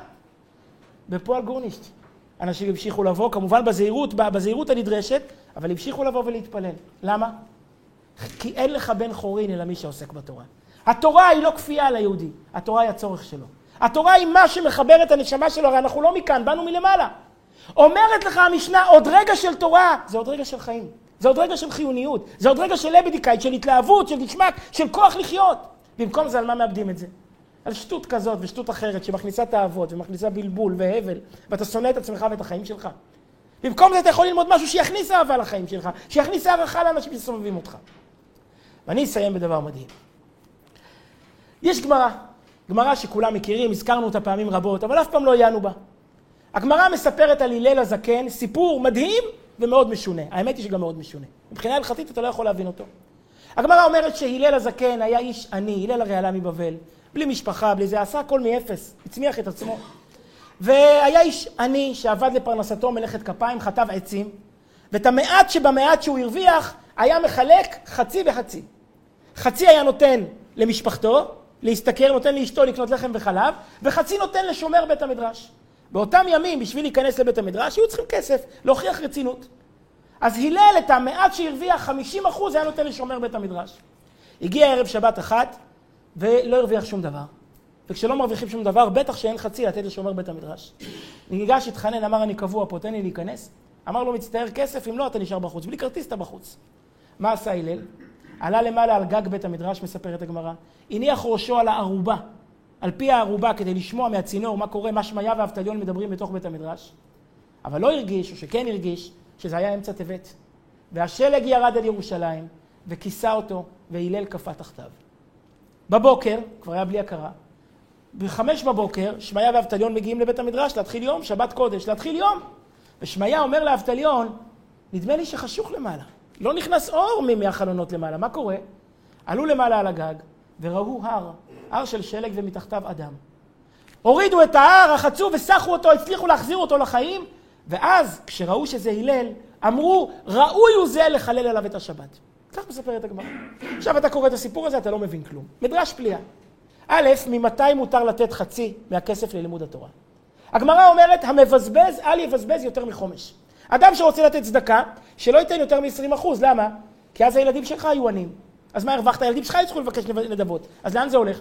Speaker 1: בפועל גורנישט. אנשים המשיכו לבוא, כמובן בזהירות הנדרשת, אבל המשיכו לבוא ולהתפלל. למה? כי אין לך בן חורין אלא מי שעוסק בתורה. התורה היא לא כפייה על היהודי, התורה היא הצורך שלו. התורה היא מה שמחבר את הנשמה שלו, הרי אנחנו לא מכאן, באנו מלמעלה. אומרת לך המשנה, עוד רגע של תורה, זה עוד רגע של חיים. זה עוד רגע של חיוניות. זה עוד רגע של לבדיקאית, של התלהבות, של נשמק, של כוח לחיות. במקום זה, על מה מאבדים את זה? על שטות כזאת ושטות אחרת שמכניסה תאוות ומכניסה בלבול והבל, ואתה שונא את עצמך ואת החיים שלך. במקום זה אתה יכול ללמוד משהו שיכניס אהבה לחיים שלך, שיכניס הערכה לאנשים שסובבים אותך. ואני אסיים בדבר מדהים. יש גמרא שכולם מכירים, הזכרנו אותה פעמים רבות, אבל אף פעם לא עיינו בה. הגמרא מספרת על הלל הזקן, סיפור מדהים ומאוד משונה. האמת היא שגם מאוד משונה. מבחינה הלכתית אתה לא יכול להבין אותו. הגמרא אומרת שהלל הזקן היה איש עני, הלל הרי עלה מבבל, בלי משפחה, בלי זה, עשה הכל מאפס, הצמיח את עצמו. והיה איש עני שעבד לפרנסתו מלאכת כפיים, חטב עצים, ואת המעט שבמעט שהוא הרוויח, היה מחלק חצי וחצי. חצי היה נותן למשפחתו, להשתכר, נותן לאשתו לקנות לחם וחלב, וחצי נותן לשומר בית המדרש. באותם ימים, בשביל להיכנס לבית המדרש, היו צריכים כסף, להוכיח רצינות. אז הלל את המעט שהרוויח 50% היה נותן לשומר בית המדרש. הגיע ערב שבת אחת, ולא הרוויח שום דבר. וכשלא מרוויחים שום דבר, בטח שאין חצי לתת לשומר בית המדרש. ניגש, התחנן, אמר, אני קבוע פה, תן לי להיכנס. אמר לו, מצטער כסף, אם לא, אתה נשאר בחוץ. בלי כרטיס, אתה בחוץ. מה עשה הלל? עלה למעלה על גג בית המדרש, מספרת הגמרא. הניח ראשו על הערובה, על פי הערובה, כדי לשמוע מהצינור מה קורה, מה שמעיה ואבטליון מדברים בתוך בית המדרש. אבל לא הרגיש, או שכן הרגיש, שזה היה אמצע טבת. והשלג ירד על ירושלים, וכיסה אותו, והלל קפא תחתיו. בבוקר, כבר היה בלי הכרה, ב5 בבוקר, שמעיה ואבטליון מגיעים לבית המדרש, להתחיל יום, שבת קודש, להתחיל יום. ושמעיה אומר לאבטליון, נדמה לי שחשוך למעלה. לא נכנס אור מהחלונות למעלה. מה קורה? עלו למעלה על הגג, וראו הר של שלג ומתחתיו אדם. הורידו את ההר, רחצו וסחו אותו, הצליחו להחזיר אותו לחיים, ואז, כשראו שזה הלל, אמרו, ראוי הוא זה לחלל עליו את השבת. כך מספרת הגמרא. עכשיו אתה קורא את הסיפור הזה, אתה לא מבין כלום. מדרש פליאה. א', ממתי מותר לתת חצי מהכסף ללימוד התורה? הגמרא אומרת, המבזבז, אל יבזבז יותר מחומש. אדם שרוצה לתת צדקה, שלא ייתן יותר מ-20%. למה? כי אז הילדים שלך היו עניים. אז מה הרווחת? הילדים שלך יצטרכו לבקש נדבות. אז לאן זה הולך?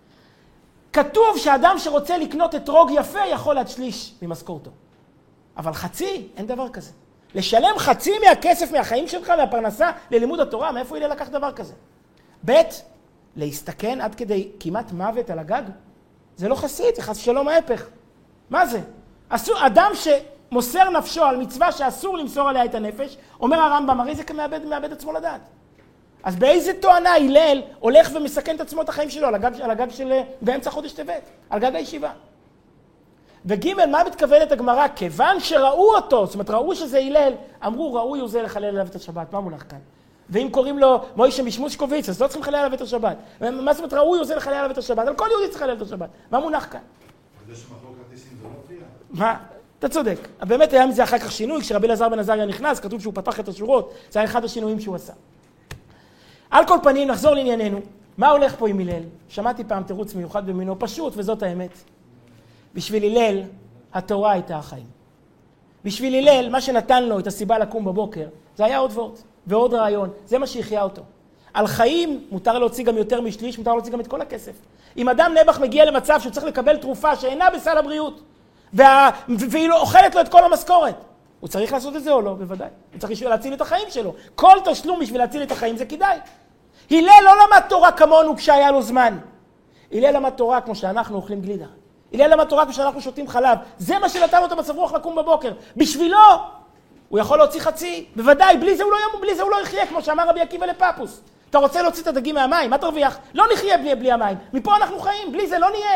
Speaker 1: כתוב שאדם שרוצה לקנות אתרוג יפה יכול עד שליש ממשכורתו. אבל חצי, אין דבר כזה. לשלם חצי מהכסף מהחיים שלך, מהפרנסה, ללימוד התורה, מאיפה יהיה לקח דבר כזה? ב', להסתכן עד כדי כמעט מוות על הגג? זה לא חסיד, זה חס שלום ההפך. מה זה? אדם מוסר נפשו על מצווה שאסור למסור עליה את הנפש, אומר הרמב"ם, הרי זה מאבד עצמו לדעת. אז באיזה תואנה הלל הולך ומסכן את עצמו את החיים שלו על הגג של באמצע חודש טבת, על גג הישיבה. וג' מה מתכוונת הגמרא? כיוון שראו אותו, זאת אומרת ראו שזה הלל, אמרו ראוי הוא זה לחלל עליו את השבת, מה מונח כאן? ואם קוראים לו מוישה משמושקוביץ, אז לא צריכים לחלל עליו את השבת. מה זאת אומרת ראוי הוא זה לחלל עליו את השבת? על כל יהודי צריך לחלל את השבת. מה מונח כאן?
Speaker 2: זה שמחלוקת ניסים זה לא פריאה.
Speaker 1: מה? אתה צודק. באמת היה מזה אחר כך שינוי, כשרבי אלעזר בן עזריה נכנס, כתוב שהוא פתח את השורות, זה היה אחד השינויים שהוא עשה. על כל פנים, נחזור לענייננו. מה הולך פה עם הלל? שמעתי פעם תירוץ מיוחד במינו, פשוט, וזאת האמת. בשביל הלל, התורה הייתה החיים. בשביל הלל, מה שנתן לו את הסיבה לקום בבוקר, זה היה עוד ועוד רעיון. זה מה שהחיה אותו. על חיים מותר להוציא גם יותר משליש, מותר להוציא גם את כל הכסף. אם אדם נבח מגיע למצב שהוא צריך לקבל תרופה שאינה בסל הבריאות, והיא אוכלת לו את כל המשכורת, הוא צריך לעשות את זה או לא? בוודאי. הוא צריך להציל את החיים שלו. כל תשלום בשביל להציל את החיים זה כדאי. הלל לא למד תורה כמונו כשהיה לו זמן. הלל למד תורה כמו שאנחנו אוכלים גלידה. הלל למד תורה כמו שאנחנו שותים חלב. זה מה שנתן אותו מצב רוח לקום בבוקר. בשבילו הוא יכול להוציא חצי. בוודאי, בלי זה הוא לא ימות, בלי זה הוא לא יחיה, כמו שאמר רבי עקיבא לפפוס. אתה רוצה להוציא את הדגים מהמים, מה תרוויח? לא נחיה בלי המים. מפה אנחנו חיים, בלי זה לא נהיה.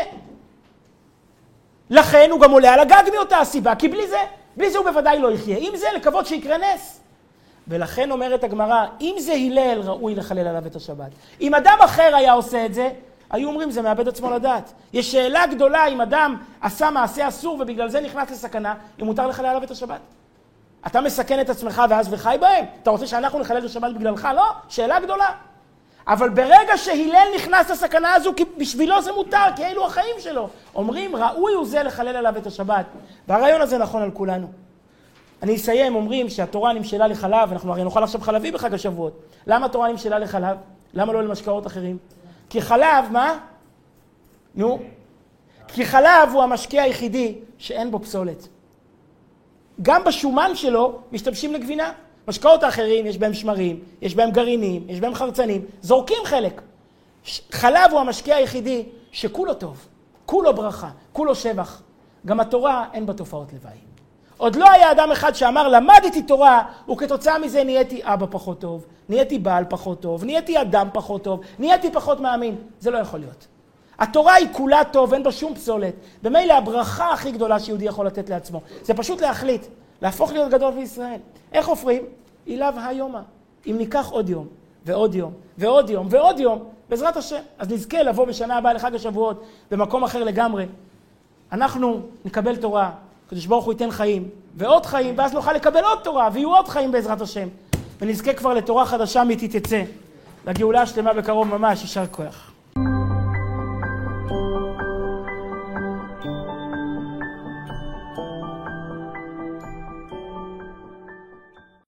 Speaker 1: לכן הוא גם עולה על הגג מאותה הסיבה, כי בלי זה הוא בוודאי לא יחיה. אם זה לקוות שיקרה נס. ולכן אומרת הגמרא, אם זה הלל ראוי לחלל עליו את השבת. אם אדם אחר היה עושה את זה, היו אומרים זה מאבד עצמו לדעת. יש שאלה גדולה אם אדם עשה מעשה אסור ובגלל זה נכנס לסכנה, אם מותר לחלל עליו את השבת. אתה מסכן את עצמך ואז וחי בהם? אתה רוצה שאנחנו נחלל את השבת בגללך? לא, שאלה גדולה. אבל ברגע שהלל נכנס לסכנה הזו, כי בשבילו זה מותר, כי אלו החיים שלו. אומרים, ראוי הוא זה לחלל עליו את השבת. והרעיון הזה נכון על כולנו. אני אסיים, אומרים שהתורה נמשלה לחלב, אנחנו הרי נאכל עכשיו חלבי בחג השבועות. למה התורה נמשלה לחלב? למה לא למשקאות אחרים? כי חלב, מה? נו? כי חלב הוא המשקה היחידי שאין בו פסולת. גם בשומן שלו משתמשים לגבינה. משקאות האחרים יש בהם שמרים, יש בהם גרעינים, יש בהם חרצנים, זורקים חלק. חלב הוא המשקה היחידי שכולו טוב, כולו ברכה, כולו שבח. גם התורה אין בה תופעות לוואי. עוד לא היה אדם אחד שאמר למדתי תורה וכתוצאה מזה נהייתי אבא פחות טוב, נהייתי בעל פחות טוב, נהייתי אדם פחות טוב, נהייתי פחות מאמין. זה לא יכול להיות. התורה היא כולה טוב, אין בה שום פסולת. במילא הברכה הכי גדולה שיהודי יכול לתת לעצמו. זה פשוט להחליט, להפוך להיות גדול בישראל. איך עופרים? אליו היומה. אם ניקח עוד יום, ועוד יום, ועוד יום, ועוד יום, בעזרת השם, אז נזכה לבוא בשנה הבאה לחג השבועות, במקום אחר לגמרי. אנחנו נקבל תורה, הקדוש ברוך הוא ייתן חיים, ועוד חיים, ואז נוכל לקבל עוד תורה, ויהיו עוד חיים בעזרת השם. ונזכה כבר לתורה חדשה מתתצא, לגאולה השלמה בקרוב ממש, יישר כוח.